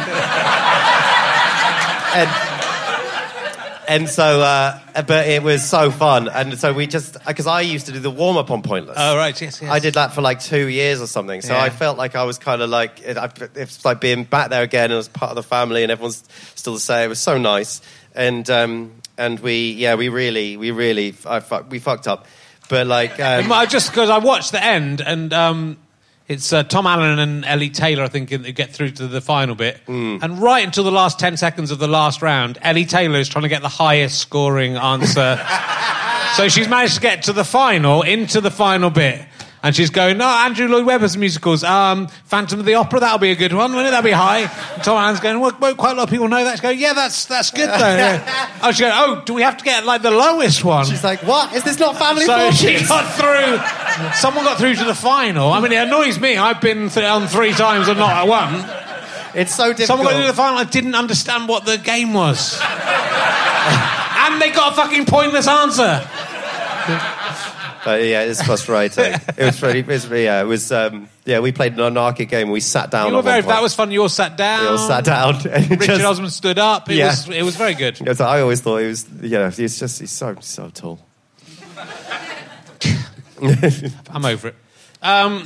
and And so, uh, but it was so fun. And so we just, because I used to do the warm-up on Pointless. Oh, right, yes, yes. I did that for like two years or something. So Yeah. I felt like I was kind of like, it, I, it's like being back there again and as part of the family and everyone's still the same. It was so nice. And, um, and we, yeah, we really, we really, I fuck, we fucked up. But like... Um, I just, because I watched the end, and um, it's uh, Tom Allen and Ellie Taylor, I think, who get through to the final bit. Mm. And right until the last ten seconds of the last round, Ellie Taylor is trying to get the highest scoring answer. So she's managed to get to the final, into the final bit. And she's going, no, Andrew Lloyd Webber's musicals. Um, Phantom of the Opera, that'll be a good one, wouldn't it? That'll be high. And Tom Allen's going, well, won't quite a lot of people know that. She's going, yeah, that's that's good, though. Yeah. Oh, she's going, oh, do we have to get, like, the lowest one? She's like, what? Is this not Family So she Fortunes? got through. Someone got through to the final. I mean, it annoys me. I've been th- on three times and not at one. It's so difficult. Someone got through to the final. I didn't understand what the game was, and they got a fucking pointless answer. But yeah, it's frustrating. It was really, it was, yeah, it was, um, yeah, we played an anarchic game and we sat down. You were at one very. point. That was fun. You all sat down. We all sat down. and Richard just- Osman stood up. It Yeah. was. It was very good. Yes, I always thought he was, you know, he's just, he's so, so tall. I'm over it. Um,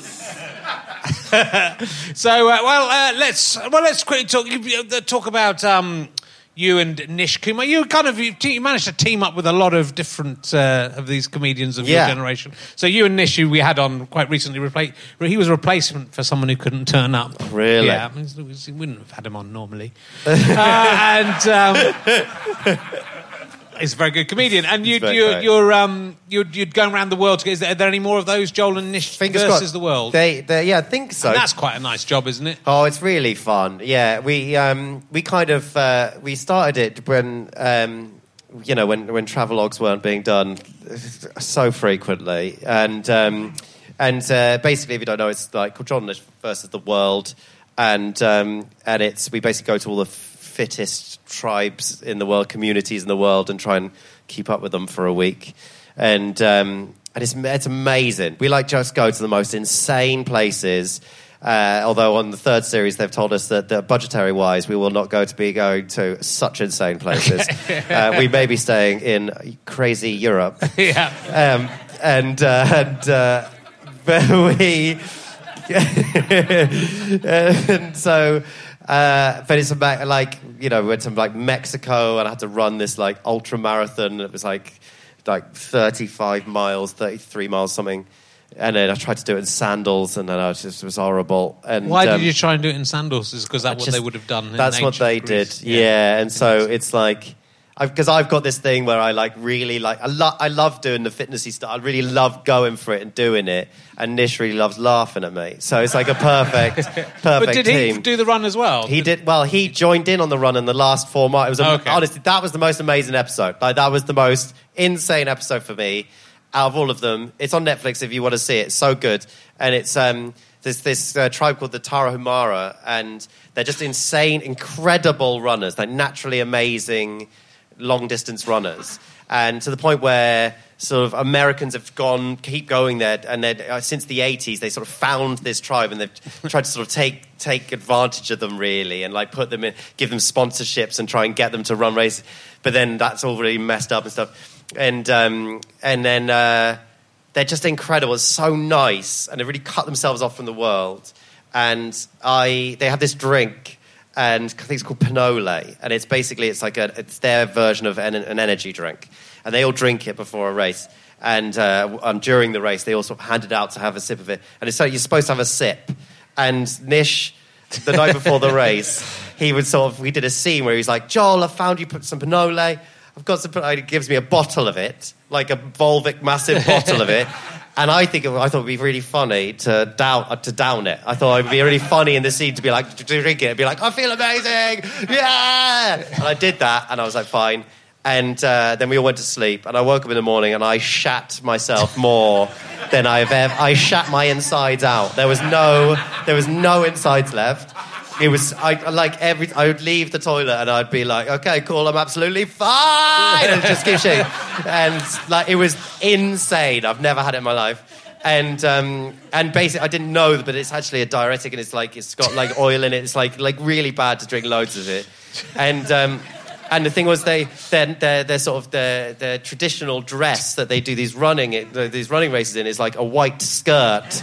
so uh, well, uh, let's well let's quickly talk you- uh, talk about um, you and Nish Kumar. You kind of you, you managed to team up with a lot of different uh, of these comedians of Yeah. your generation. So you and Nish, who we had on quite recently, repla- he was a replacement for someone who couldn't turn up. Really? Yeah, I mean, we wouldn't have had him on normally. uh, and. Um, He's a very good comedian, and you'd, very you're great. you're um you'd you'd going around the world. Is there, are there any more of those, Joel and Nish Fingers versus crossed. the world? They, they, yeah, I think so. And that's quite a nice job, isn't it? Oh, it's really fun. Yeah, we um, we kind of uh, we started it when um, you know when when travelogues weren't being done so frequently, and um, and uh, basically, if you don't know, it's like called John Nish versus the world. and um, and it's we basically go to all the fittest tribes in the world, communities in the world, and try and keep up with them for a week, and um, and it's it's amazing. We like just go to the most insane places. Uh, although on the third series they've told us that, that budgetary wise we will not go to be going to such insane places. uh, we may be staying in crazy Europe. Yeah. Um, and uh, and uh, but we and so uh, but it's about, like, you know, we went to like Mexico and I had to run this like ultra marathon. It was like like thirty-five miles, thirty-three miles something. And then I tried to do it in sandals, and then I was just, it was horrible. And why um, did you try and do it in sandals? Is because that's what just, they would have done in That's what they Greece. did, yeah. yeah. And so it's like, because I've, I've got this thing where I like really like, I, lo- I love doing the fitnessy stuff. I really love going for it and doing it. And Nish really loves laughing at me. So it's like a perfect, perfect But did team. he do the run as well? He did. Well, he joined in on the run in the last four miles. It was a, Okay. honestly, that was the most amazing episode. Like, that was the most insane episode for me out of all of them. It's on Netflix if you want to see it. It's so good. And it's um, there's this uh, tribe called the Tarahumara, and they're just insane, incredible runners. They're naturally amazing long-distance runners. And to the point where sort of Americans have gone, keep going there, and uh, since the eighties, they sort of found this tribe, and they've tried to sort of take take advantage of them, really, and like put them in, give them sponsorships and try and get them to run races. But then that's all really messed up and stuff. And um, and then uh, they're just incredible. It's so nice, and they really cut themselves off from the world. And I, they have this drink, and I think it's called Pinole, and it's basically it's like a it's their version of an, an energy drink, and they all drink it before a race. And uh, um, during the race, they all sort of hand it out to have a sip of it. And it's so you're supposed to have a sip. And Nish, the night before the race, he would sort of we did a scene where he was like, "Joel, I found you put some Pinole. I've got some." He gives me a bottle of it, like a Volvic massive bottle of it, and I think it, I thought it'd be really funny to down uh, to down it. I thought it'd be really funny in the scene to be like to drink it, and be like, "I feel amazing, yeah!" And I did that, and I was like, "Fine." And uh, then we all went to sleep, and I woke up in the morning, and I shat myself more than I've ever. I shat my insides out. There was no, there was no insides left. It was, I like every, I would leave the toilet and I'd be like, okay, cool, I'm absolutely fine, and just keep shitting. And like, it was insane. I've never had it in my life. And um, and basically, I didn't know, but it's actually a diuretic, and it's like, it's got like oil in it. It's like like really bad to drink loads of it. And um, and the thing was, they their their their sort of their their traditional dress that they do these running these running races in is like a white skirt.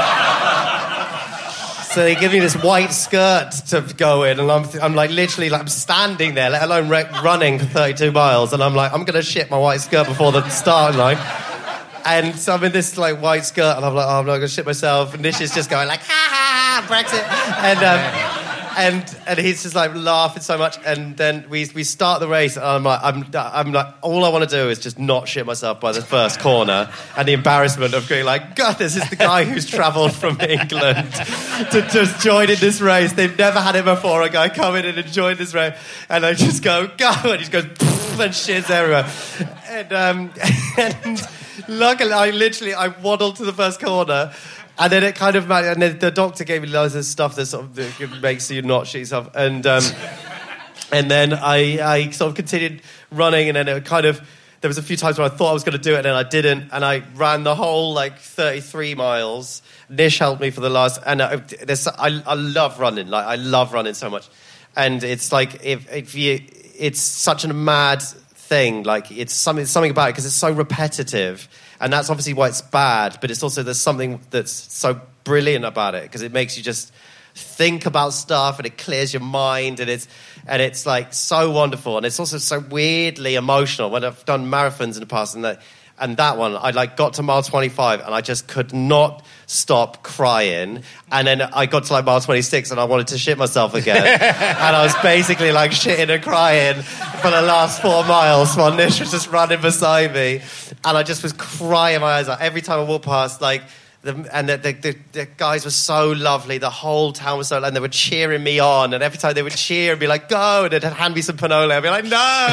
So they give me this white skirt to go in, and I'm, I'm like literally like I'm standing there, let alone re- running for thirty-two miles, and I'm like, I'm going to shit my white skirt before the start line. And so I'm in this like white skirt, and I'm like, oh, I'm not going to shit myself. And Nish is just going like, ha ha, Brexit. And um, and and he's just like laughing so much. And then we we start the race, and I'm like, I'm I'm like, all I want to do is just not shit myself by the first corner, and the embarrassment of going like, God, this is the guy who's travelled from England to just join in this race. They've never had it before. A guy come in and join this race, and I just go go, and he just goes and shits everywhere. And um, and luckily, I literally I waddled to the first corner. And then it kind of, and then the doctor gave me loads of stuff that sort of that makes you not shit yourself. And um, and then I, I sort of continued running, and then it kind of, there was a few times where I thought I was going to do it, and then I didn't. And I ran the whole like thirty-three miles. Nish helped me for the last, and I, there's, I, I love running. Like I love running so much, and it's like if if you, it's such a mad thing. Like it's something something about it because it's so repetitive. And that's obviously why it's bad, but it's also there's something that's so brilliant about it because it makes you just think about stuff and it clears your mind and it's and it's like so wonderful and it's also so weirdly emotional. When I've done marathons in the past and that and that one, I like got to mile twenty-five and I just could not stop crying. And then I got to like mile twenty-six and I wanted to shit myself again. And I was basically like shitting and crying for the last four miles while Nish was just running beside me. And I just was crying my eyes out every time I walked past, like, the, and the, the, the, the guys were so lovely. The whole town was so lovely. And they were cheering me on. And every time they would cheer and be like, go, and they'd hand me some Pinole. I'd be like, no.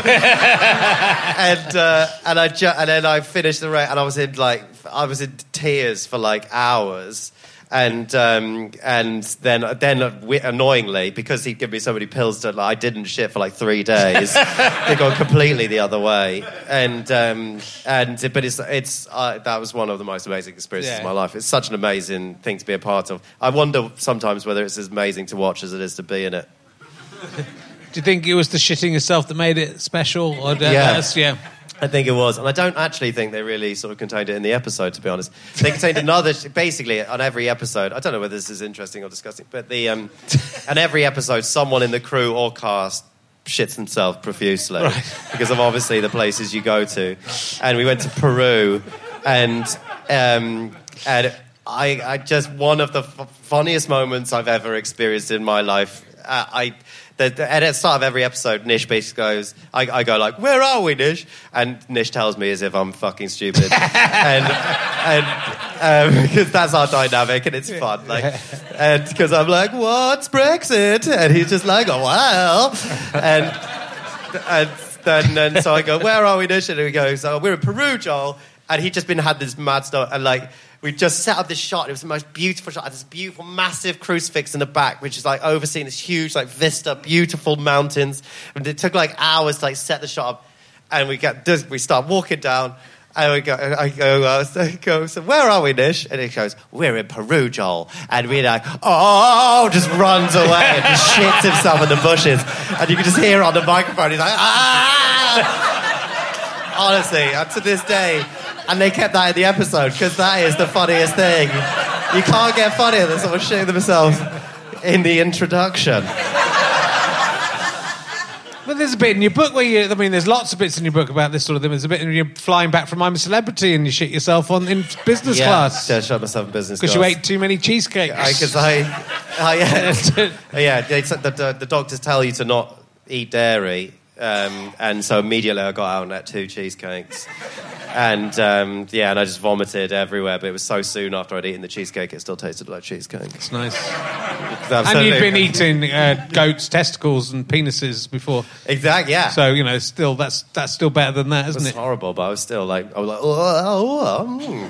and uh, and I ju- and then I finished the race, and I was in like I was in tears for like hours. And um, and then then annoyingly, because he'd give me so many pills that like, I didn't shit for like three days, it got completely the other way. And um, and but it's it's uh, that was one of the most amazing experiences Yeah. of my life. It's such an amazing thing to be a part of. I wonder sometimes whether it's as amazing to watch as it is to be in it. Do you think it was the shitting yourself that made it special? Or Yeah. that's- yeah. I think it was. And I don't actually think they really sort of contained it in the episode, to be honest. They contained another... Basically, on every episode... I don't know whether this is interesting or disgusting, but the um, on every episode, someone in the crew or cast shits themselves profusely. Right. Because of, obviously, the places you go to. And we went to Peru, and... Um, and I, I just... One of the f- funniest moments I've ever experienced in my life... Uh, I... The, the, at the start of every episode, Nish basically goes, I, I go like, where are we, Nish? And Nish tells me as if I'm fucking stupid. and and um, because that's our dynamic and it's fun. Like, and because I'm like, what's Brexit? And he's just like, oh, well. And, and then and so I go, where are we, Nish? And he goes, oh, we're in Peru, Joel. And he'd just been had this mad stuff. And like, we just set up this shot. It was the most beautiful shot. It had this beautiful, massive crucifix in the back, which is like overseeing this huge, like vista, beautiful mountains. And it took like hours to like set the shot up. And we get, we start walking down, and we go. I go, uh, I go. So where are we, Nish? And he goes, we're in Peru, Joel. And we're like, oh, just runs away and just shits himself in the bushes. And you can just hear on the microphone, he's like, ah. Honestly, uh, to this day. And they kept that in the episode, because that is the funniest thing. You can't get funnier than someone shitting themselves in the introduction. Well, there's a bit in your book where you... I mean, there's lots of bits in your book about this sort of thing. There's a bit when you're flying back from I'm a Celebrity and you shit yourself on in business yeah, class. Yeah, shot myself in business class. Because you ate too many cheesecakes. Because I... I, yeah, yeah they, the, the, the doctors tell you to not eat dairy, um, and so immediately I got out and ate two cheesecakes. And, um, yeah, and I just vomited everywhere, but it was so soon after I'd eaten the cheesecake, it still tasted like cheesecake. It's nice. Absolutely. And you'd been eating uh, goats' testicles and penises before. Exactly, yeah. So, you know, still that's that's still better than that, isn't it? it? It's horrible, but I was still like, I was like, oh, oh, oh.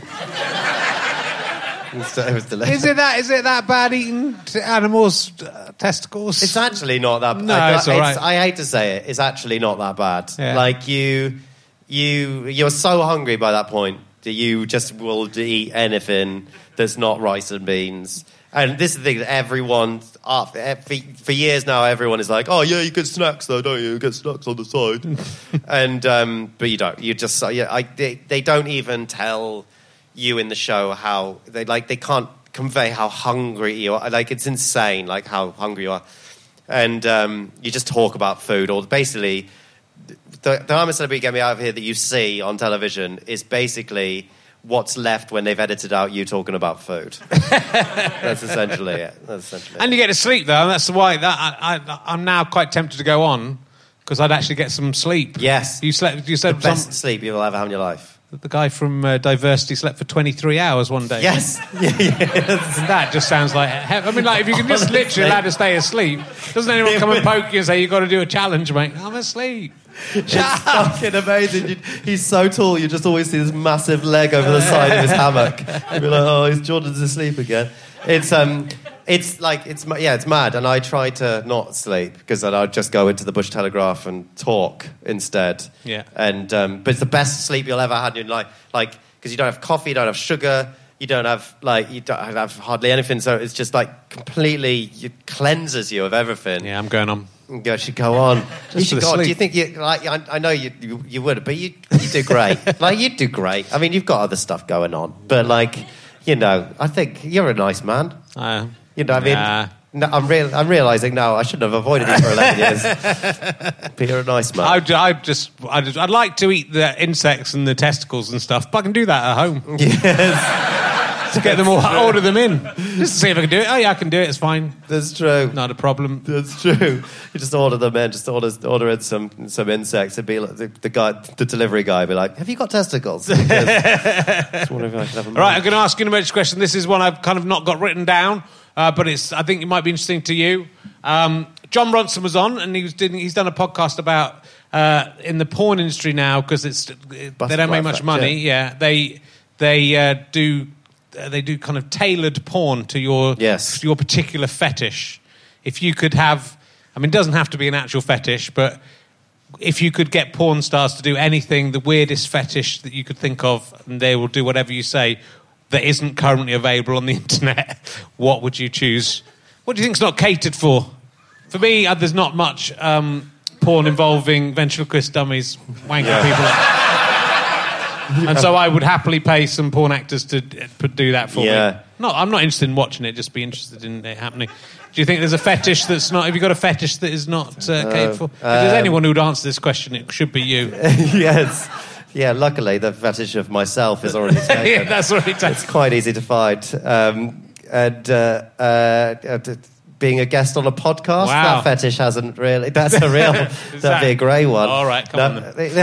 It was, it was delicious. Is it that? Is it that bad eating t- animals' uh, testicles? It's actually not that bad. No, I, it's all right. I hate to say it, it's actually not that bad. Yeah. Like, you... You, you're so hungry by that point that you just will eat anything that's not rice and beans. And this is the thing that everyone, uh, for, for years now, everyone is like, oh, yeah, you get snacks, though, don't you? You get snacks on the side. and um, But you don't. You just, yeah, I, they, they don't even tell you in the show how, they like, they can't convey how hungry you are. Like, it's insane, like, how hungry you are. And um, you just talk about food, or basically... The, the I'm a Celebrity, Get Me Out of Here that you see on television is basically what's left when they've edited out you talking about food. That's essentially it. That's essentially and it. you get to sleep, though, and that's why that I, I, I'm now quite tempted to go on, because I'd actually get some sleep. Yes. You slept. You said the best some, sleep you'll ever have in your life. The guy from uh, Diversity slept for twenty-three hours one day. Yes. yeah, yes. And that just sounds like... I mean, like, if you can just literally allowed to stay asleep, doesn't anyone come and poke you and say, you've got to do a challenge, mate? I'm asleep. It's fucking amazing. You, he's so tall, you just always see this massive leg over the side of his hammock. You'd be like, oh, he's Jordan's asleep again. It's um, it's like it's yeah, it's mad. And I try to not sleep because then I'd just go into the Bush Telegraph and talk instead. Yeah. And um, but it's the best sleep you'll ever have in your life, like because you don't have coffee, you don't have sugar. You don't have, like, you don't have hardly anything, so it's just, like, completely, it cleanses you of everything. Yeah, I'm going on. You should go on. Just you should for the go on. Do sleep. you think you, like, I, I know you, you you would, but you you do great. Like, you do great. I mean, you've got other stuff going on, but, like, you know, I think you're a nice man. Uh, you know, I mean, nah. no, I'm, real, I'm realising now I shouldn't have avoided you for eleven years. But you're a nice man. I'd, I'd just, I'd, I'd like to eat the insects and the testicles and stuff, but I can do that at home. Yes. To get them all, order them in. Just to see if I can do it. Oh, yeah, I can do it. It's fine. That's true. Not a problem. That's true. You just order them in. Just order order in some some insects. It'd be like the, the guy, the delivery guy, would be like, "Have you got testicles?" Just wondering if I could have them. All right, I'm going to ask you an emergency question. This is one I've kind of not got written down, uh, but it's I think it might be interesting to you. Um, John Bronson was on, and he was doing, he's done a podcast about uh, in the porn industry now because it's they don't make much money. Yeah, they they uh, do. uh, they do kind of tailored porn to your Yes. your particular fetish. If you could have, I mean, it doesn't have to be an actual fetish, but if you could get porn stars to do anything, the weirdest fetish that you could think of, and they will do whatever you say that isn't currently available on the internet, what would you choose? What do you think's not catered for? For me, uh, there's not much um, porn involving ventriloquist dummies wanking people up. And so I would happily pay some porn actors to uh, do that for Yeah. me. No, I'm not interested in watching it, just be interested in it happening. Do you think there's a fetish that's not... Have you got a fetish that is not uh, catered for? If there's um, anyone who'd answer this question, it should be you. Yes. Yeah, luckily the fetish of myself is already taken. Yeah, that's already taken. It's quite easy to find. Um, and uh, uh, uh, being a guest on a podcast, Wow. that fetish hasn't really... That's a real... that'd that- be a grey one. All right, come No- on then.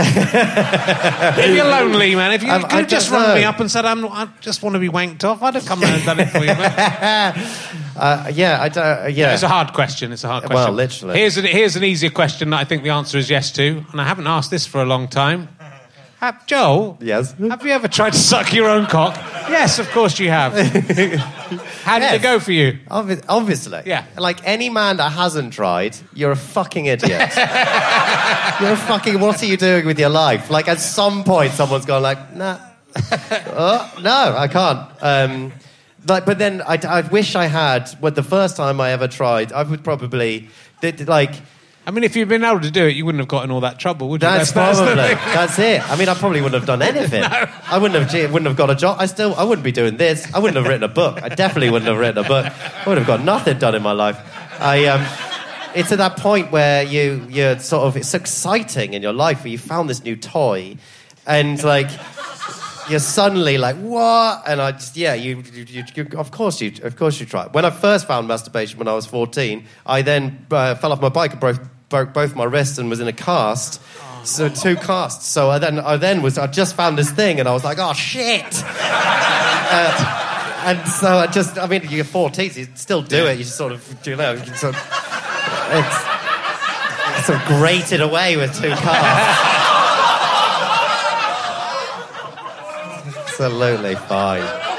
If you're lonely, man, if you Um, could I have just don't rung me know. up and said, I'm, I just want to be wanked off, I'd have come round and done it for you, man. uh, yeah, I don't... Uh, yeah. It's a hard question. It's a hard question. Well, literally. Here's an, here's an easier question that I think the answer is yes to, and I haven't asked this for a long time. Uh, Joel? Yes? Have you ever tried to suck your own cock? Yes, of course you have. How did Yes. it go for you? Obvi- obviously. Yeah. Like, any man that hasn't tried, you're a fucking idiot. You're a fucking... What are you doing with your life? Like, at some point, someone's gone like, nah. oh, no, I can't. Um, like, but then I, I wish I had... Well, the first time I ever tried, I would probably... Did, like... I mean, if you'd been able to do it, you wouldn't have got in all that trouble, would you? That's, that's the probably... thing. That's it. I mean, I probably wouldn't have done anything. No. I wouldn't have... gee, wouldn't have got a job. I still... I wouldn't be doing this. I wouldn't have written a book. I definitely wouldn't have written a book. I would have got nothing done in my life. I... Um, it's at that point where you... You're sort of... It's exciting in your life where you found this new toy and, like... You're suddenly like, what? And I just, yeah, you, you, you, you of course you, of course you try. When I first found masturbation when I was fourteen, I then uh, fell off my bike and broke, broke both my wrists and was in a cast. So two casts. So I then, I then was, I just found this thing and I was like, oh shit. uh, and so I just, I mean, you're fourteen, so you still do it. You just sort of, you know, you sort of, it's, it's sort of grated away with two casts. Absolutely fine.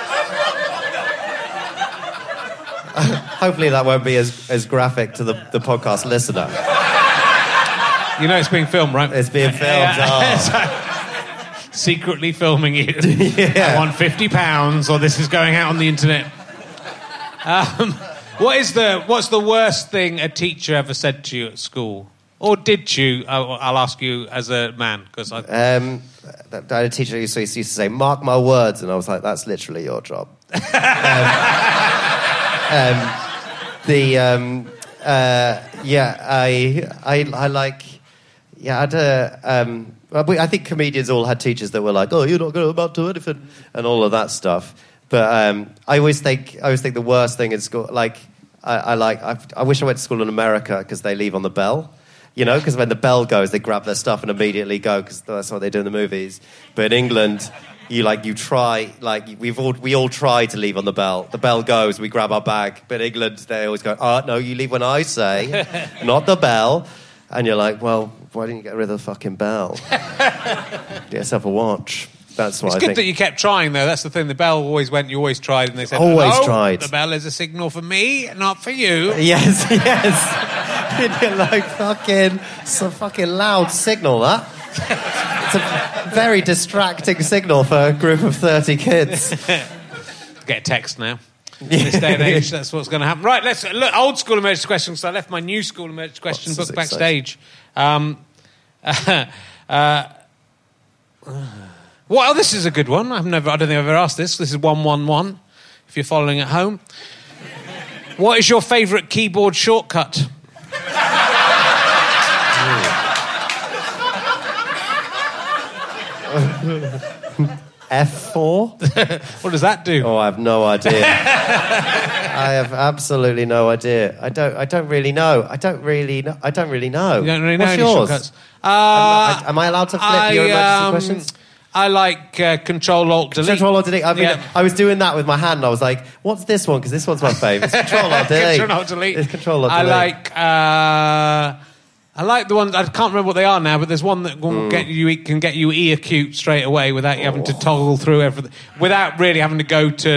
Hopefully that won't be as, as graphic to the, the podcast listener. You know it's being filmed, right? It's being filmed. Yeah. Oh. Secretly filming you. Yeah. I want fifty pounds, or this is going out on the internet. Um, what is the what's the worst thing a teacher ever said to you at school, or did you? I'll, I'll ask you as a man because I. Um, I had a teacher who used to say, "Mark my words," and I was like, "That's literally your job." um, um, the um, uh, yeah, I, I I like yeah. I had a, um, I think comedians all had teachers that were like, "Oh, you're not going to amount to anything," and all of that stuff. But um, I always think I always think the worst thing in school, like I, I like I, I wish I went to school in America because they leave on the bell. You know, because when the bell goes, they grab their stuff and immediately go, because that's what they do in the movies. But in England, you like you try, like we've all we all try to leave on the bell. The bell goes, we grab our bag. But in England, they always go, oh no, you leave when I say, not the bell. And you're like, well, why didn't you get rid of the fucking bell? Get yourself a watch. That's what It's I good think. that you kept trying, though. That's the thing. The bell always went. You always tried, and they said, Always "No, tried. The bell is a signal for me, not for you." Yes, yes. You're like fucking, it's a fucking loud signal, that. It's a very distracting signal for a group of thirty kids. Get a text now. In this day and age, that's what's going to happen. Right, let's look. Old school emergency questions. So I left my new school emergency question Oh, this book is backstage. Um, uh, uh, well, this is a good one. I've never. I don't think I've ever asked this. This is one one one. If you're following at home, what is your favourite keyboard shortcut? F four? What does that do? Oh, I have no idea. I have absolutely no idea. I don't. I don't really know. I don't really know. I don't really know. You don't really know What's any yours? shortcuts. Uh, am, I, am I allowed to flip I, your emergency um, questions? I like uh, Control Alt Delete. Control Alt Delete. I mean, Yeah. I was doing that with my hand. And I was like, "What's this one?" Because this one's my favourite. It's Control Alt Delete. Control Alt Delete. It's Control Alt I Delete. like. Uh, I like the ones. I can't remember what they are now, but there's one that will Mm. get you can get you ear cute straight away without you having to toggle through everything, without really having to go to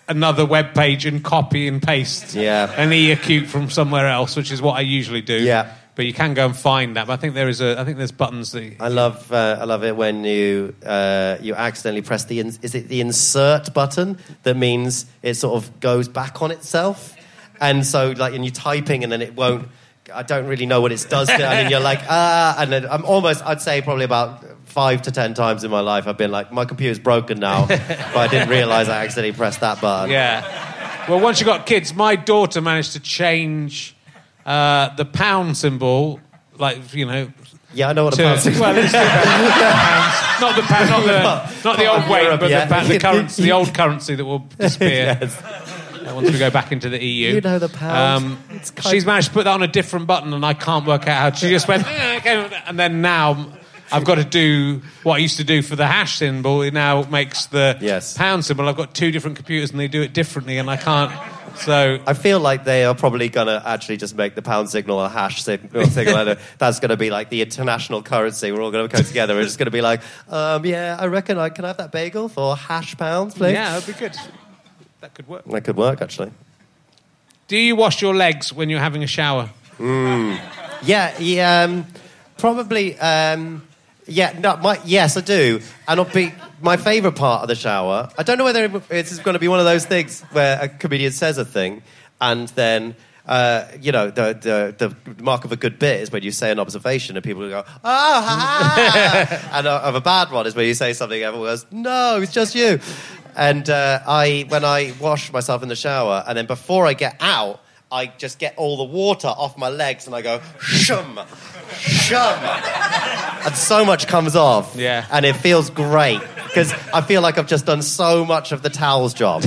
another web page and copy and paste Yeah. an e-acute from somewhere else, which is what I usually do. Yeah. But you can go and find that. But I think there is a. I think there's buttons that. You, I love uh, I love it when you uh, you accidentally press the in, is it the insert button that means it sort of goes back on itself, and so like and you're typing and then it won't. I don't really know what it does, to, and then you're like ah, and then I'm almost I'd say probably about five to ten times in my life I've been like my computer's broken now, but I didn't realise I accidentally pressed that button. Yeah. Well, once you got kids, my daughter managed to change. Uh, the pound symbol, like, you know... Yeah, I know what to, a pound symbol well, it's the pounds. Not the pound, not the, not the old weight, Europe, but yeah. the, pound, the, currency, the old currency that will disappear Yes. uh, once we go back into the E U. You know the pound. Um, It's kind she's managed to put that on a different button, and I can't work out how... She just went... "Eh, okay," and then now... I've got to do what I used to do for the hash symbol. It now makes the Yes. pound symbol. I've got two different computers, and they do it differently, and I can't... So I feel like they are probably going to actually just make the pound signal a hash signal. signal. That's going to be like the international currency. We're all going to go together. We're just going to be like, um, yeah, I reckon I can have that bagel for hash pounds, please. yeah, that'd be good. That could work. That could work, actually. Do you wash your legs when you're having a shower? Mm. Yeah, yeah, um, probably. Um, yeah, no, my, yes, I do. And it'll be my favourite part of the shower. I don't know whether it's going to be one of those things where a comedian says a thing and then, uh, you know, the, the the mark of a good bit is when you say an observation and people go, oh, ha, and of a bad one is when you say something and everyone goes, no, it's just you. And uh, I, when I wash myself in the shower and then before I get out, I just get all the water off my legs and I go, shum, shum. And so much comes off. Yeah. And it feels great because I feel like I've just done so much of the towels job.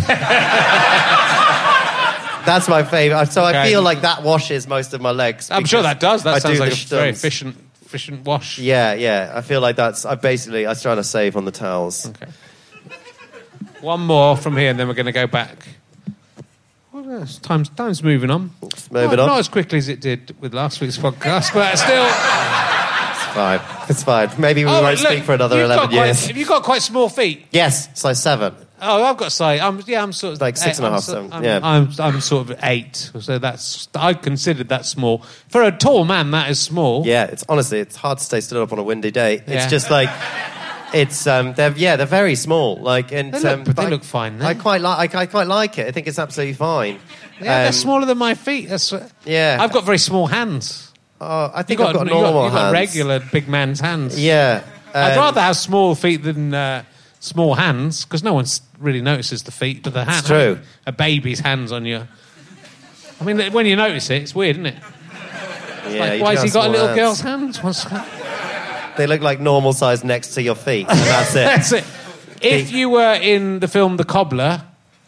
That's my favourite. So Okay. I feel like that washes most of my legs. I'm sure that does. That I sounds do like the a very stunts. efficient, efficient wash. Yeah, yeah. I feel like that's... I basically... I was trying to save on the towels. Okay. One more from here, and then we're going to go back. Well, yes, time's, time's moving on. It's moving not, on. Not as quickly as it did with last week's podcast, but still... It's fine. It's fine. Maybe we Oh, won't look, speak for another you've got eleven quite- years. Have you got quite small feet? Yes, size seven. Oh, I've got size. I'm, yeah, I'm sort of... Like six and a I'm half, sort- seven, I'm, yeah. I'm, I'm sort of eight, so that's... I considered that small. For a tall man, that is small. Yeah, it's honestly, it's hard to stay stood up on a windy day. Yeah. It's just like... It's um, they're yeah, they're very small. Like, and They look- um, but they I- look fine, I then. quite like. I, I quite like it. I think it's absolutely fine. Yeah, they're Um, smaller than my feet. That's, Yeah. I've got very small hands. Oh, I think You've I've got you've normal you've got hands. regular big man's hands. Yeah. I'd um, rather have small feet than uh, small hands because no one really notices the feet, but the hand, It's true. a baby's hands on you. I mean, when you notice it, it's weird, isn't it? Yeah, Like, you why do has he have got a small little hands. girl's hands? What's They look like normal size next to your feet, and that's it. That's it. If you were in the film The Cobbler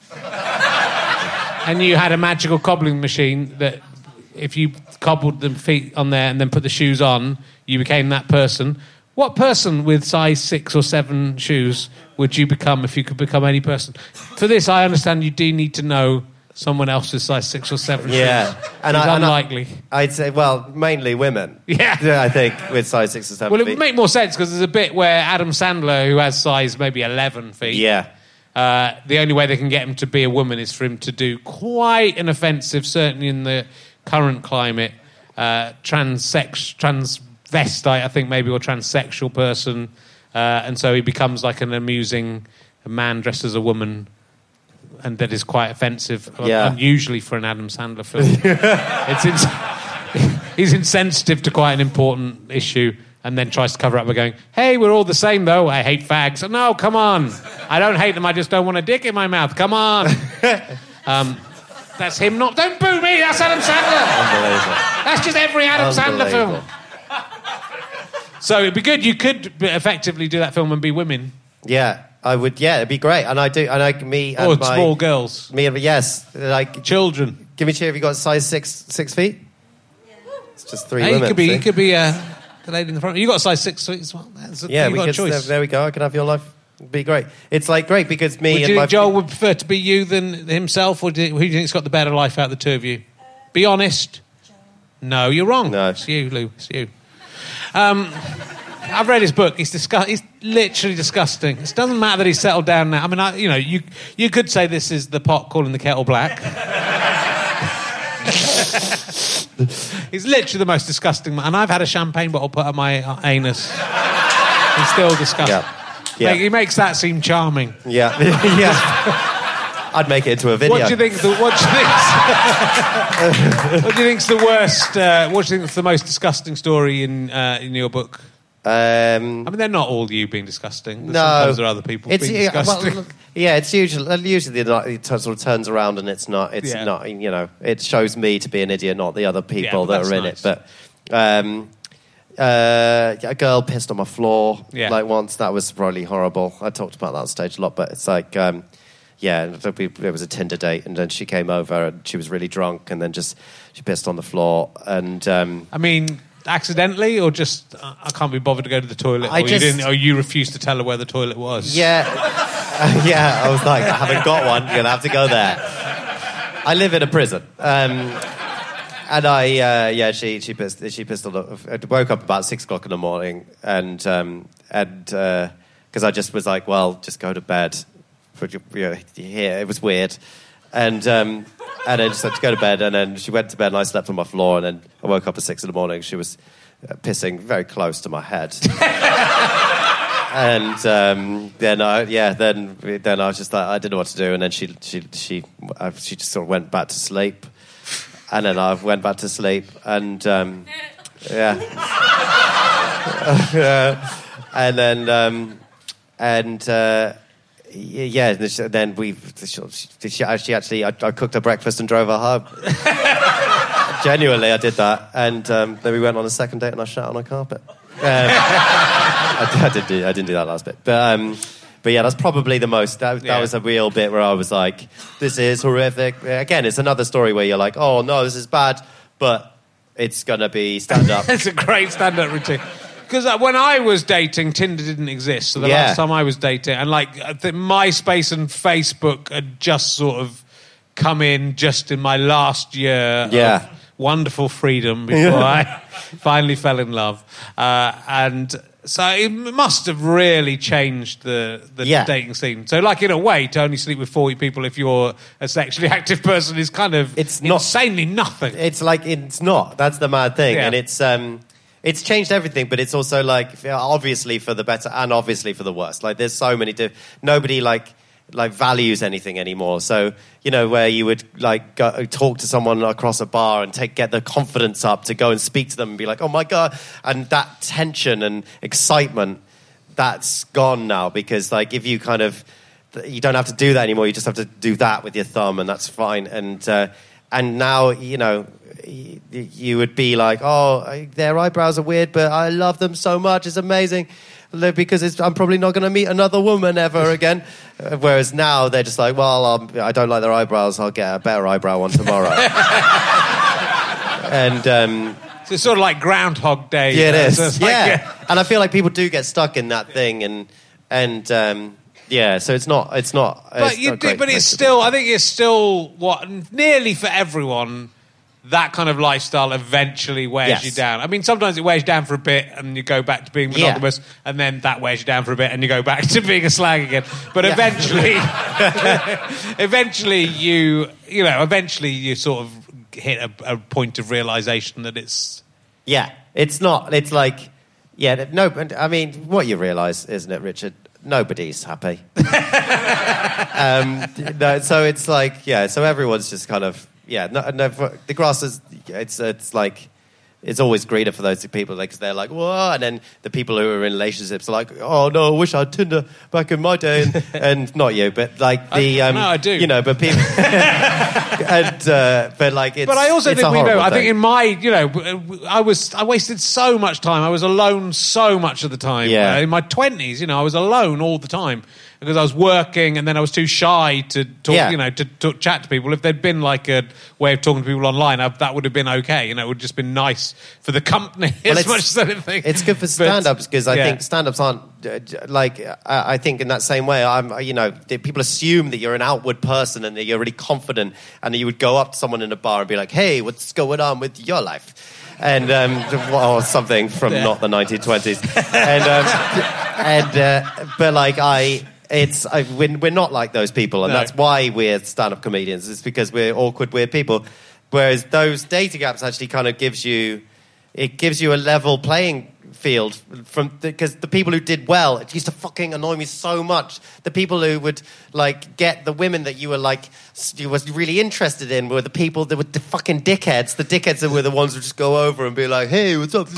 and you had a magical cobbling machine that if you cobbled the feet on there and then put the shoes on, you became that person. What person with size six or seven shoes would you become if you could become any person? For this, I understand you do need to know someone else's size six or seven Yeah, shoes. and it's I, and I- unlikely. I'd say, well, mainly women. Yeah. I think with size six or seven. Well, it feet. would make more sense because there's a bit where Adam Sandler, who has size maybe eleven feet, Yeah. uh, the only way they can get him to be a woman is for him to do quite an offensive, certainly in the current climate, uh, transex, transvestite, I think maybe, or transsexual person, uh, and so he becomes like an amusing man dressed as a woman. And that is quite offensive, Yeah. unusually for an Adam Sandler film. it's ins- he's insensitive to quite an important issue, and then tries to cover up by going, "Hey, we're all the same, though. I hate fags." No, come on. I don't hate them. I just don't want a dick in my mouth. Come on. um, that's him. Not. Don't boo me. That's Adam Sandler. Unbelievable. That's just every Adam Sandler film. Unbelievable. So it'd be good. You could effectively do that film and be women. Yeah, I would. Yeah, it'd be great. And I do. And I, me and Or my small girls. Me and yes, like children. Give me a cheer if you got size six six feet. It's just three Hey, women. you could be. see? You could be uh, the lady in the front. You got a size six feet as well. That's a, Yeah, you we got could. a choice. There, there we go. I could have your life. It'd be great. It's like great because me Would and you my think Joel would prefer to be you than himself, or do you, who do you think's got the better life out of the two of you? Be honest. No, you're wrong. No, it's you, Lou. It's you. Um, I've read his book. He's disgust. He's literally disgusting. It doesn't matter that he's settled down now. I mean, I, you know, you you could say this is the pot calling the kettle black. He's literally the most disgusting man. And I've had a champagne bottle put up my uh, anus. He's still disgusting. Yeah. Yeah. Like, he makes that seem charming. Yeah, yeah. I'd make it into a video. What do you think? The, what do you think? What do you think's the worst? Uh, what do you think is the most disgusting story in uh, in your book? Um, I mean, they're not all you being disgusting. No, sometimes there are other people it's, being disgusting. Well, yeah, it's usually usually it sort of turns around and it's not. It's Yeah. not. You know, it shows me to be an idiot, not the other people Yeah, but that that's are in nice. it. But um, uh, a girl pissed on my floor Yeah. like once. That was really horrible. I talked about that on stage a lot, but it's like. Um, Yeah, it was a Tinder date, and then she came over, and she was really drunk, and then just she pissed on the floor, and um, I mean, accidentally, or just uh, I can't be bothered to go to the toilet, I or just- you didn't, or you refused to tell her where the toilet was. yeah, yeah. I was like, I haven't got one. You're gonna have to go there. I live in a prison, um, and I uh, yeah, she she pissed she pissed on the. I woke up about six o'clock in the morning, and um, and because uh, I just was like, well, just go to bed. Yeah, it was weird, and um, and then just had to go to bed, and then she went to bed, and I slept on my floor, and then I woke up at six in the morning. She was uh, pissing very close to my head, and um, then I yeah, then then I was just like I didn't know what to do, and then she she she uh, she just sort of went back to sleep, and then I went back to sleep, and um, yeah, uh, and then um, and. Uh, Yeah, and then we. She, she actually, I, I cooked her breakfast and drove her home. Genuinely, I did that, and um, then we went on a second date, and I shat on her carpet. Um, I, I didn't do, I didn't do that last bit, but um, but yeah, that's probably the most. That, that Yeah. was a real bit where I was like, "This is horrific." Again, it's another story where you're like, "Oh no, this is bad," but it's gonna be stand up. It's a great stand-up routine. Because uh, when I was dating, Tinder didn't exist. So the Yeah. last time I was dating, and like I think MySpace and Facebook had just sort of come in just in my last year Yeah. of wonderful freedom before I finally fell in love. Uh, and so it must have really changed the, the Yeah. dating scene. So like in a way, to only sleep with forty people if you're a sexually active person is kind of It's not- insanely nothing. It's like it's not. That's the mad thing, Yeah. and it's um, it's changed everything. But it's also like obviously for the better and obviously for the worst. Like there's so many. Diff- nobody like like values anything anymore. So you know where you would like go, talk to someone across a bar and take get the confidence up to go and speak to them and be like, oh my god, and that tension and excitement that's gone now because like if you kind of you don't have to do that anymore. You just have to do that with your thumb, and that's fine. And uh, and now you know. You would be like, oh, their eyebrows are weird, but I love them so much. It's amazing because it's, I'm probably not going to meet another woman ever again. Uh, Whereas now they're just like, well, um, I don't like their eyebrows. I'll get a better eyebrow one tomorrow. and um, So it's sort of like Groundhog Day. yeah, it you know, is. so it's like, yeah. And I feel like people do get stuck in that thing, and and um, yeah. So it's not. It's not. But it's you not a do, great but place it's to be. still. I think it's still what nearly for everyone. That kind of lifestyle eventually wears Yes. you down. I mean, sometimes it wears you down for a bit, and you go back to being Yeah. monogamous, and then that wears you down for a bit, and you go back to being a slag again. But Yeah. eventually, eventually you, you know, eventually you sort of hit a, a point of realization that it's. Yeah, it's not. It's like, yeah, no. but I mean, what you realise, isn't it, Richard? Nobody's happy. um, no, so it's like, yeah. So everyone's just kind of, yeah. No, no, the grass is. It's it's like. It's always greener for those people because they're like, whoa, and then the people who are in relationships are like, oh no, I wish I had Tinder back in my day, and, and not you, but like the, I, um, no, I do, you know, but people, and uh, but like, it's, But I also it's think a we know. horrible I think thing. in my, you know, I was I wasted so much time. I was alone so much of the time. Yeah. Uh, in my twenties, you know, I was alone all the time because I was working, and then I was too shy to talk, Yeah. you know, to, to chat to people. If there'd been like a way of talking to people online, I, that would have been okay. You know, it would have just been nice for the company Well, as it's- much as anything. It's good for But, stand-ups because I yeah. think stand-ups aren't uh, like uh, I think in that same way. I'm you know people assume that you're an outward person and that you're really confident, and that you would go up to someone in a bar and be like, "Hey, what's going on with your life?" and um, or something from Yeah. not the nineteen twenties. And um, and uh, but like I. It's I, we're, we're not like those people, and No. that's why we're stand-up comedians. It's because we're awkward, weird people. Whereas those dating apps actually kind of gives you, it gives you a level playing field from because the, the people who did well, it used to fucking annoy me so much. The people who would like get the women that you were like you was really interested in were the people that were the fucking dickheads. The dickheads that were the ones who would just go over and be like, "Hey, what's up?"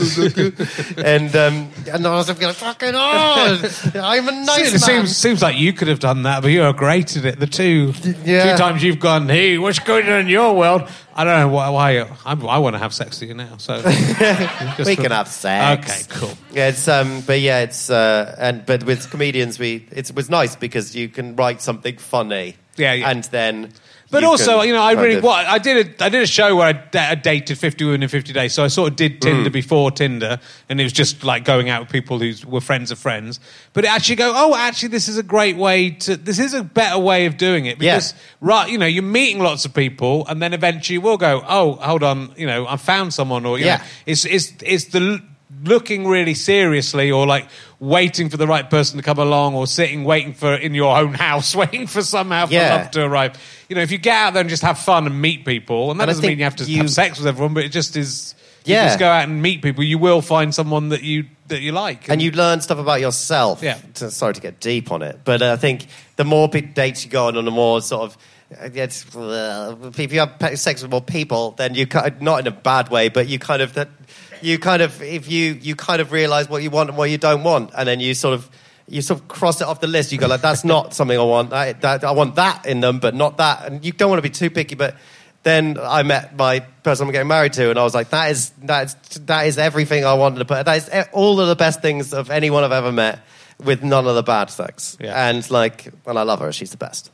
and um, and I was like, "Fucking oh, I'm a nice it man." seems seems like you could have done that, but you're great at it. The two Yeah. two times you've gone, hey, what's going on in your world? I don't know why. why I, I want to have sex with you now. So just we for- can have sex. Okay, cool. Yeah, it's um, but yeah, it's uh, and but with comedians, we it's, it was nice because you can write something funny. Yeah, yeah. and then. But you also, can you know, I kind really of- what I did. A, I did a show where I, da- I dated fifty women in fifty days. So I sort of did Tinder Mm. before Tinder, and it was just like going out with people who were friends of friends. But it actually go, oh, actually, this is a great way to. This is a better way of doing it because, right, you know, you're meeting lots of people, and then eventually you will go, oh, hold on, you know, I found someone, or you Yeah. know, it's it's it's the. l- looking really seriously or like waiting for the right person to come along or sitting waiting for in your own house waiting for somehow for Yeah. love to arrive. You know, if you get out there and just have fun and meet people, and that And I doesn't think mean you have to you- have sex with everyone, but it just is you Yeah. just go out and meet people, you will find someone that you that you like. and you learn stuff about yourself. Yeah. To- sorry to get deep on it, but uh, I think the more pe- dates you go on, and the more sort of. uh, It's, uh, if you have pe- sex with more people, then you kind of, not in a bad way, but you kind of that you kind of if you you kind of realize what you want and what you don't want, and then you sort of you sort of cross it off the list. You go like, that's not something I want. I, that, I want that in them, but not that. And you don't want to be too picky. But then I met my person I'm getting married to, and I was like, that is that is that is everything I wanted to put. That is e- all of the best things of anyone I've ever met, with none of the bad sex. Yeah. And like, well, I love her. She's the best.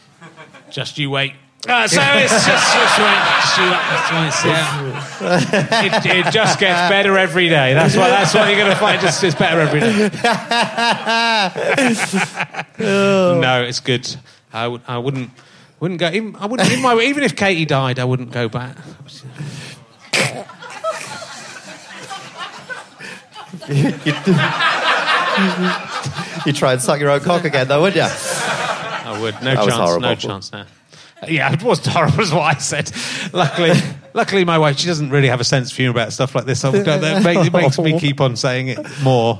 Just you wait. Uh, so it's just, just wait. Just you wait. Just wait. Yeah. it, it just gets better every day. That's what. That's what you're going to find. Just it's better every day. No, it's good. I, would, I wouldn't. Wouldn't go. Even, I wouldn't. Even, my, even if Katie died, I wouldn't go back. You try and suck your own cock again, though, wouldn't you? I would. No That was chance. horrible. No chance now. Yeah, it was horrible, is what I said. Luckily, luckily, my wife, she doesn't really have a sense of humour about stuff like this. So that makes, it makes me keep on saying it more.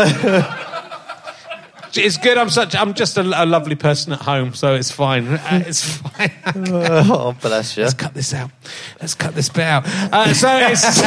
It's good. I'm such. I'm just a, a lovely person at home, so it's fine. Uh, it's fine. Oh, bless you. Let's cut this out. Let's cut this bit out. Uh, so it's.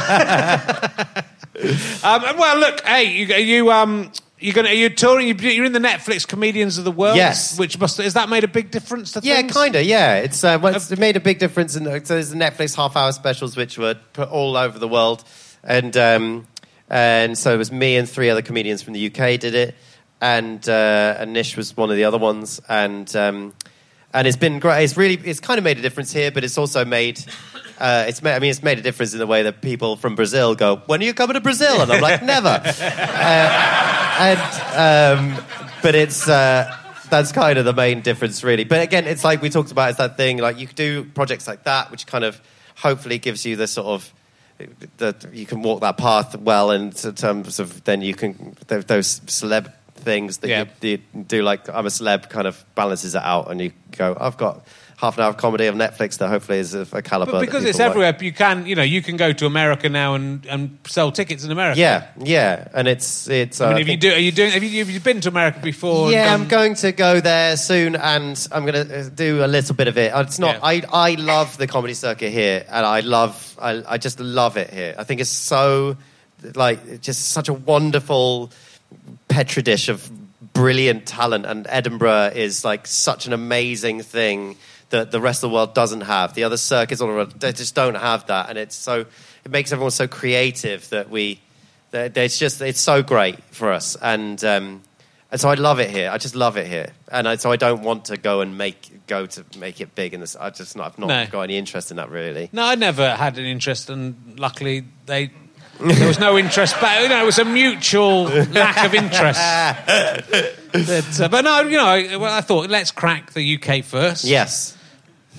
um, well, look. Hey, you, you um. You're gonna. You're touring. You're in the Netflix Comedians of the World. Yes. Which must. Has that made a big difference to Yeah, things? kind of. Yeah, it's uh, well, it's, it made a big difference. In the, so there's the Netflix half-hour specials, which were put all over the world, and um, and so it was me and three other comedians from the U K did it, and uh, and Nish was one of the other ones, and um, and it's been great. It's really it's kind of made a difference here, but it's also made. Uh, it's made, I mean, it's made a difference in the way that people from Brazil go, when are you coming to Brazil? And I'm like, never. uh, and, um, but it's, uh, that's kind of the main difference, really. But again, it's like we talked about, it's that thing, like you could do projects like that, which kind of hopefully gives you the sort of, that you can walk that path well in terms of, then you can, those celeb things that Yeah. you, you do, like I'm a celeb, kind of balances it out, and you go, I've got half an hour of comedy of Netflix that hopefully is of a caliber. But that because people it's like. everywhere, you can, you know, you can go to America now and, and sell tickets in America. Yeah, yeah, and it's it's. Uh, I mean, I if you think- do, are you doing? Have you, have you been to America before? and yeah, done- I'm going to go there soon, and I'm going to do a little bit of it. It's not. Yeah. I I love the comedy circuit here, and I love. I I just love it here. I think it's so, like, just such a wonderful petri dish of brilliant talent, and Edinburgh is like such an amazing thing that the rest of the world doesn't have. The other circuits all around, they just don't have that, and it's so it makes everyone so creative that we. that It's just it's so great for us, and um, and so I love it here. I just love it here, and I, so I don't want to go and make go to make it big in this. I just not, I've not No. got any interest in that really. No, I never had an interest, and luckily they. There was no interest, but you know, it was a mutual lack of interest. But, uh, but no, you know, I, well, I thought let's crack the U K first. Yes.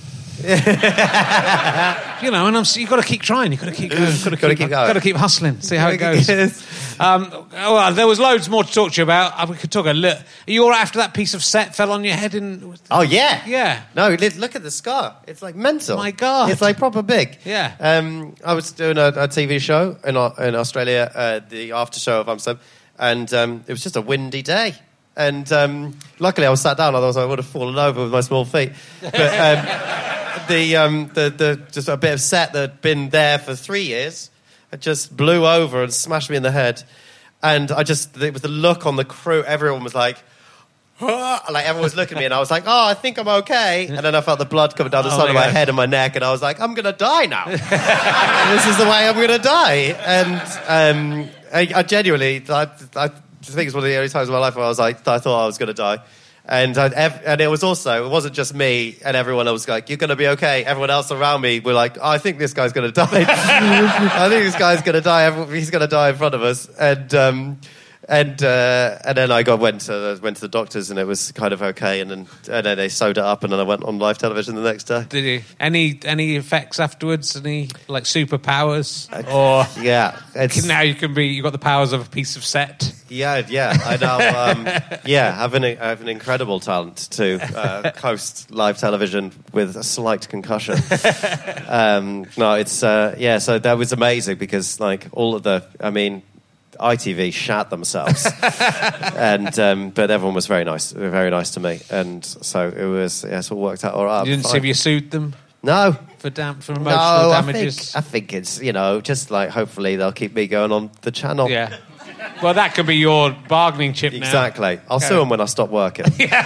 You know, and I'm, you've got to keep trying. You've got to keep going. You've got to Gotta keep, keep going. Got to keep hustling. See how it goes. um, well, there was loads more to talk to you about. Uh, We could talk a little. Are you all right after that piece of set fell on your head? In Oh, yeah. Yeah. No, li- look at the scar. It's like mental. My God. It's like proper big. Yeah. Um, I was doing a, a T V show in, Au- in Australia, uh, the after show of Amsterdam, and um, it was just a windy day. And um, luckily I was sat down, otherwise I would have fallen over with my small feet. But um, the, um, the, the just a bit of set that had been there for three years, it just blew over and smashed me in the head. And I just, it was the look on the crew, everyone was like, "Ah," like everyone was looking at me, and I was like, oh, I think I'm okay. And then I felt the blood coming down the Oh side my of my God. head and my neck, and I was like, I'm going to die now. This is the way I'm going to die. And um, I, I genuinely, I, I think it's one of the only times in my life where I was like, I thought I was going to die. And I, and it was also, it wasn't just me and everyone else was like, you're going to be okay. Everyone else around me were like, oh, I think this guy's going to die. I think this guy's going to die. Everyone- He's going to die in front of us. And um, and uh, and then I got went to went to the doctors, and it was kind of okay. And then and then they sewed it up, and then I went on live television the next day. Did you? Any any effects afterwards? Any like superpowers? Or Yeah, it's, now you can be. You got the powers of a piece of set. yeah, yeah. I now um, yeah I have an I have an incredible talent to uh, host live television with a slight concussion. um, no, it's uh, yeah. So that was amazing because like all of the, I mean, I T V shat themselves, and um, but everyone was very nice, very nice to me, and so it was. Yeah, it all worked out all right. You didn't see if you sued them No. for dam- for emotional No, I damages. think, I think it's, you know, just like hopefully they'll keep me going on the channel. Yeah. Well, that could be your bargaining chip now. Exactly. I'll Okay. sue them when I stop working.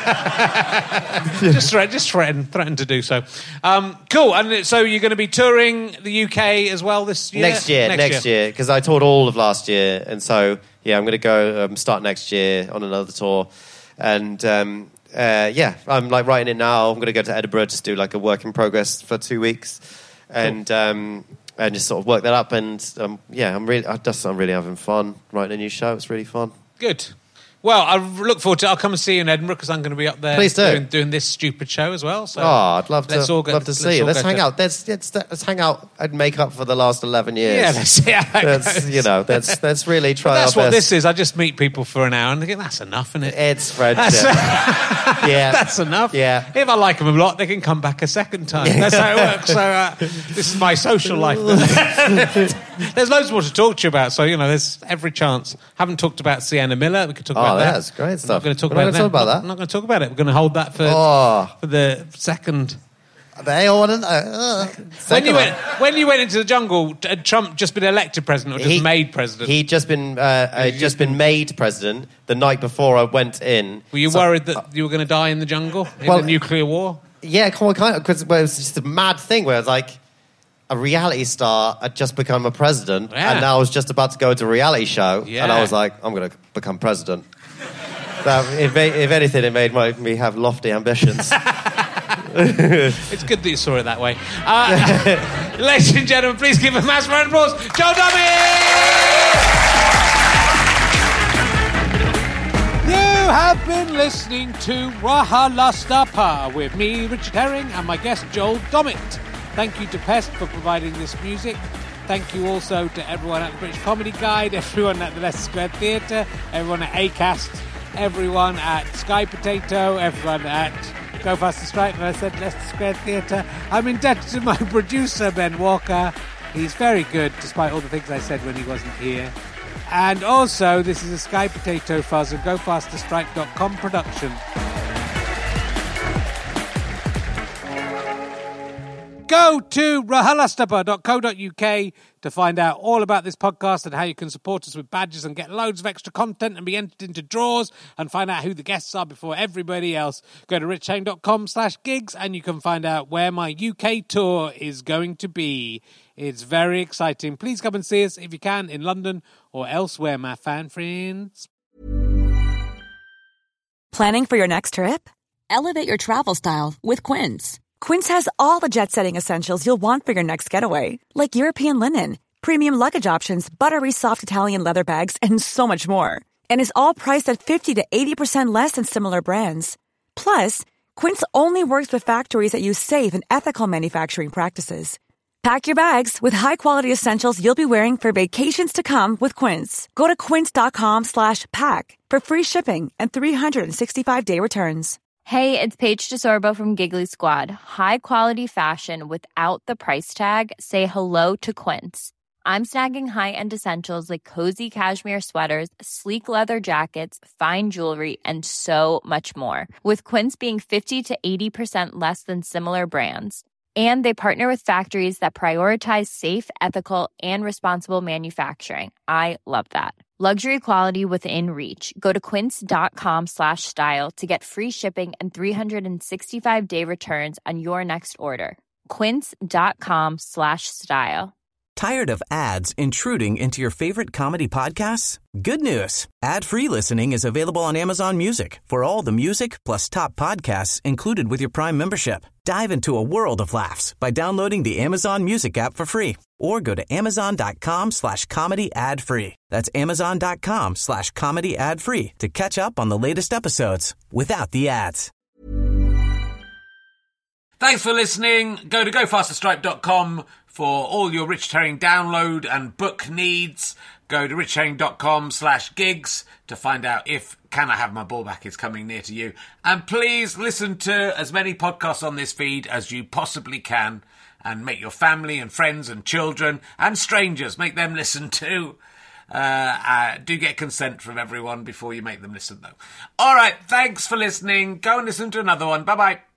just threat, just threaten, threaten to do so. Um, cool. And so you're going to be touring the U K as well this year. Next year, next year, because I toured all of last year, and so yeah, I'm going to go um, start next year on another tour, and um, uh, yeah, I'm like writing it now. I'm going to go to Edinburgh, just do like a work in progress for two weeks, and um, and just sort of work that up, and um, yeah, I'm really, I just, I'm really having fun writing a new show. It's really fun. Good. Well, I look forward to. I'll come and see you in Edinburgh because I'm going to be up there. Please do. doing, doing this stupid show as well. So Oh, I'd love to. let's all go, love to let's see you. all Let's go hang to- out. Let's, let's let's hang out and make up for the last eleven years. Yeah, let's see how it That's goes. you know. That's that's really try But that's our what best. this is. I just meet people for an hour and I think that's enough, isn't it? It's friendship. That's, yeah, that's enough. Yeah. If I like them a lot, they can come back a second time. That's how it works. So uh, this is my social life. There's loads more to talk to you about. So you know, there's every chance. Haven't talked about Sienna Miller. We could talk Oh, about that. that's great I'm stuff. not going to talk We're not about gonna talk that. about Not- that. I'm not going to talk about it. We're going to hold that for Oh. for the second. They all want to know. Uh, When second you one. went when you went into the jungle, had Trump just been elected president or just He- made president? He'd just been uh, uh, just been made president the night before I went in. Were you So- worried that you were going to die in the jungle in Well- the nuclear war? Yeah, kind of, kind of, because well, it was just a mad thing where I was like, a reality star had just become a president, Yeah. and now I was just about to go to a reality show, Yeah. and I was like, I'm going to become president. That, if, if anything, it made my, me have lofty ambitions. It's good that you saw it that way. Uh, ladies and gentlemen, please give a massive round of applause, Joel Dummy! You have been listening to Rahalastapa with me, Richard Herring, and my guest, Joel Dommett. Thank you to Pest for providing this music. Thank you also to everyone at the British Comedy Guide, everyone at the Leicester Square Theatre, everyone at Acast, everyone at Sky Potato, everyone at Go Faster Stripe, and I said Leicester Square Theatre. I'm indebted to my producer, Ben Walker. He's very good, despite all the things I said when he wasn't here. And also, this is a Sky Potato Fuzz and Go Faster Stripe dot com production. Go to rahalastapa dot co dot uk to find out all about this podcast and how you can support us with badges and get loads of extra content and be entered into draws and find out who the guests are before everybody else. Go to richhang dot com slash gigs and you can find out where my U K tour is going to be. It's very exciting. Please come and see us if you can in London or elsewhere, my fan friends. Planning for your next trip? Elevate your travel style with Quince. Quince has all the jet-setting essentials you'll want for your next getaway, like European linen, premium luggage options, buttery soft Italian leather bags, and so much more. And is all priced at fifty to eighty percent less than similar brands. Plus, Quince only works with factories that use safe and ethical manufacturing practices. Pack your bags with high-quality essentials you'll be wearing for vacations to come with Quince. Go to quince.com slash pack for free shipping and three sixty-five day returns. Hey, it's Paige DeSorbo from Giggly Squad. High quality fashion without the price tag. Say hello to Quince. I'm snagging high-end essentials like cozy cashmere sweaters, sleek leather jackets, fine jewelry, and so much more. With Quince being fifty to eighty percent less than similar brands. And they partner with factories that prioritize safe, ethical, and responsible manufacturing. I love that. Luxury quality within reach. Go to quince.com slash style to get free shipping and three sixty-five day returns on your next order. Quince.com slash style. Tired of ads intruding into your favorite comedy podcasts? Good news. Ad-free listening is available on Amazon Music for all the music plus top podcasts included with your Prime membership. Dive into a world of laughs by downloading the Amazon Music app for free or go to amazon.com slash comedy ad free. That's amazon.com slash comedy ad free to catch up on the latest episodes without the ads. Thanks for listening. Go to go faster stripe dot com for all your Richard Herring download and book needs. Go to richardherring.com slash gigs to find out if Can I Have My Ball Back is coming near to you. And please listen to as many podcasts on this feed as you possibly can and make your family and friends and children and strangers, make them listen too. Uh, uh, do get consent from everyone before you make them listen, though. All right, thanks for listening. Go and listen to another one. Bye-bye.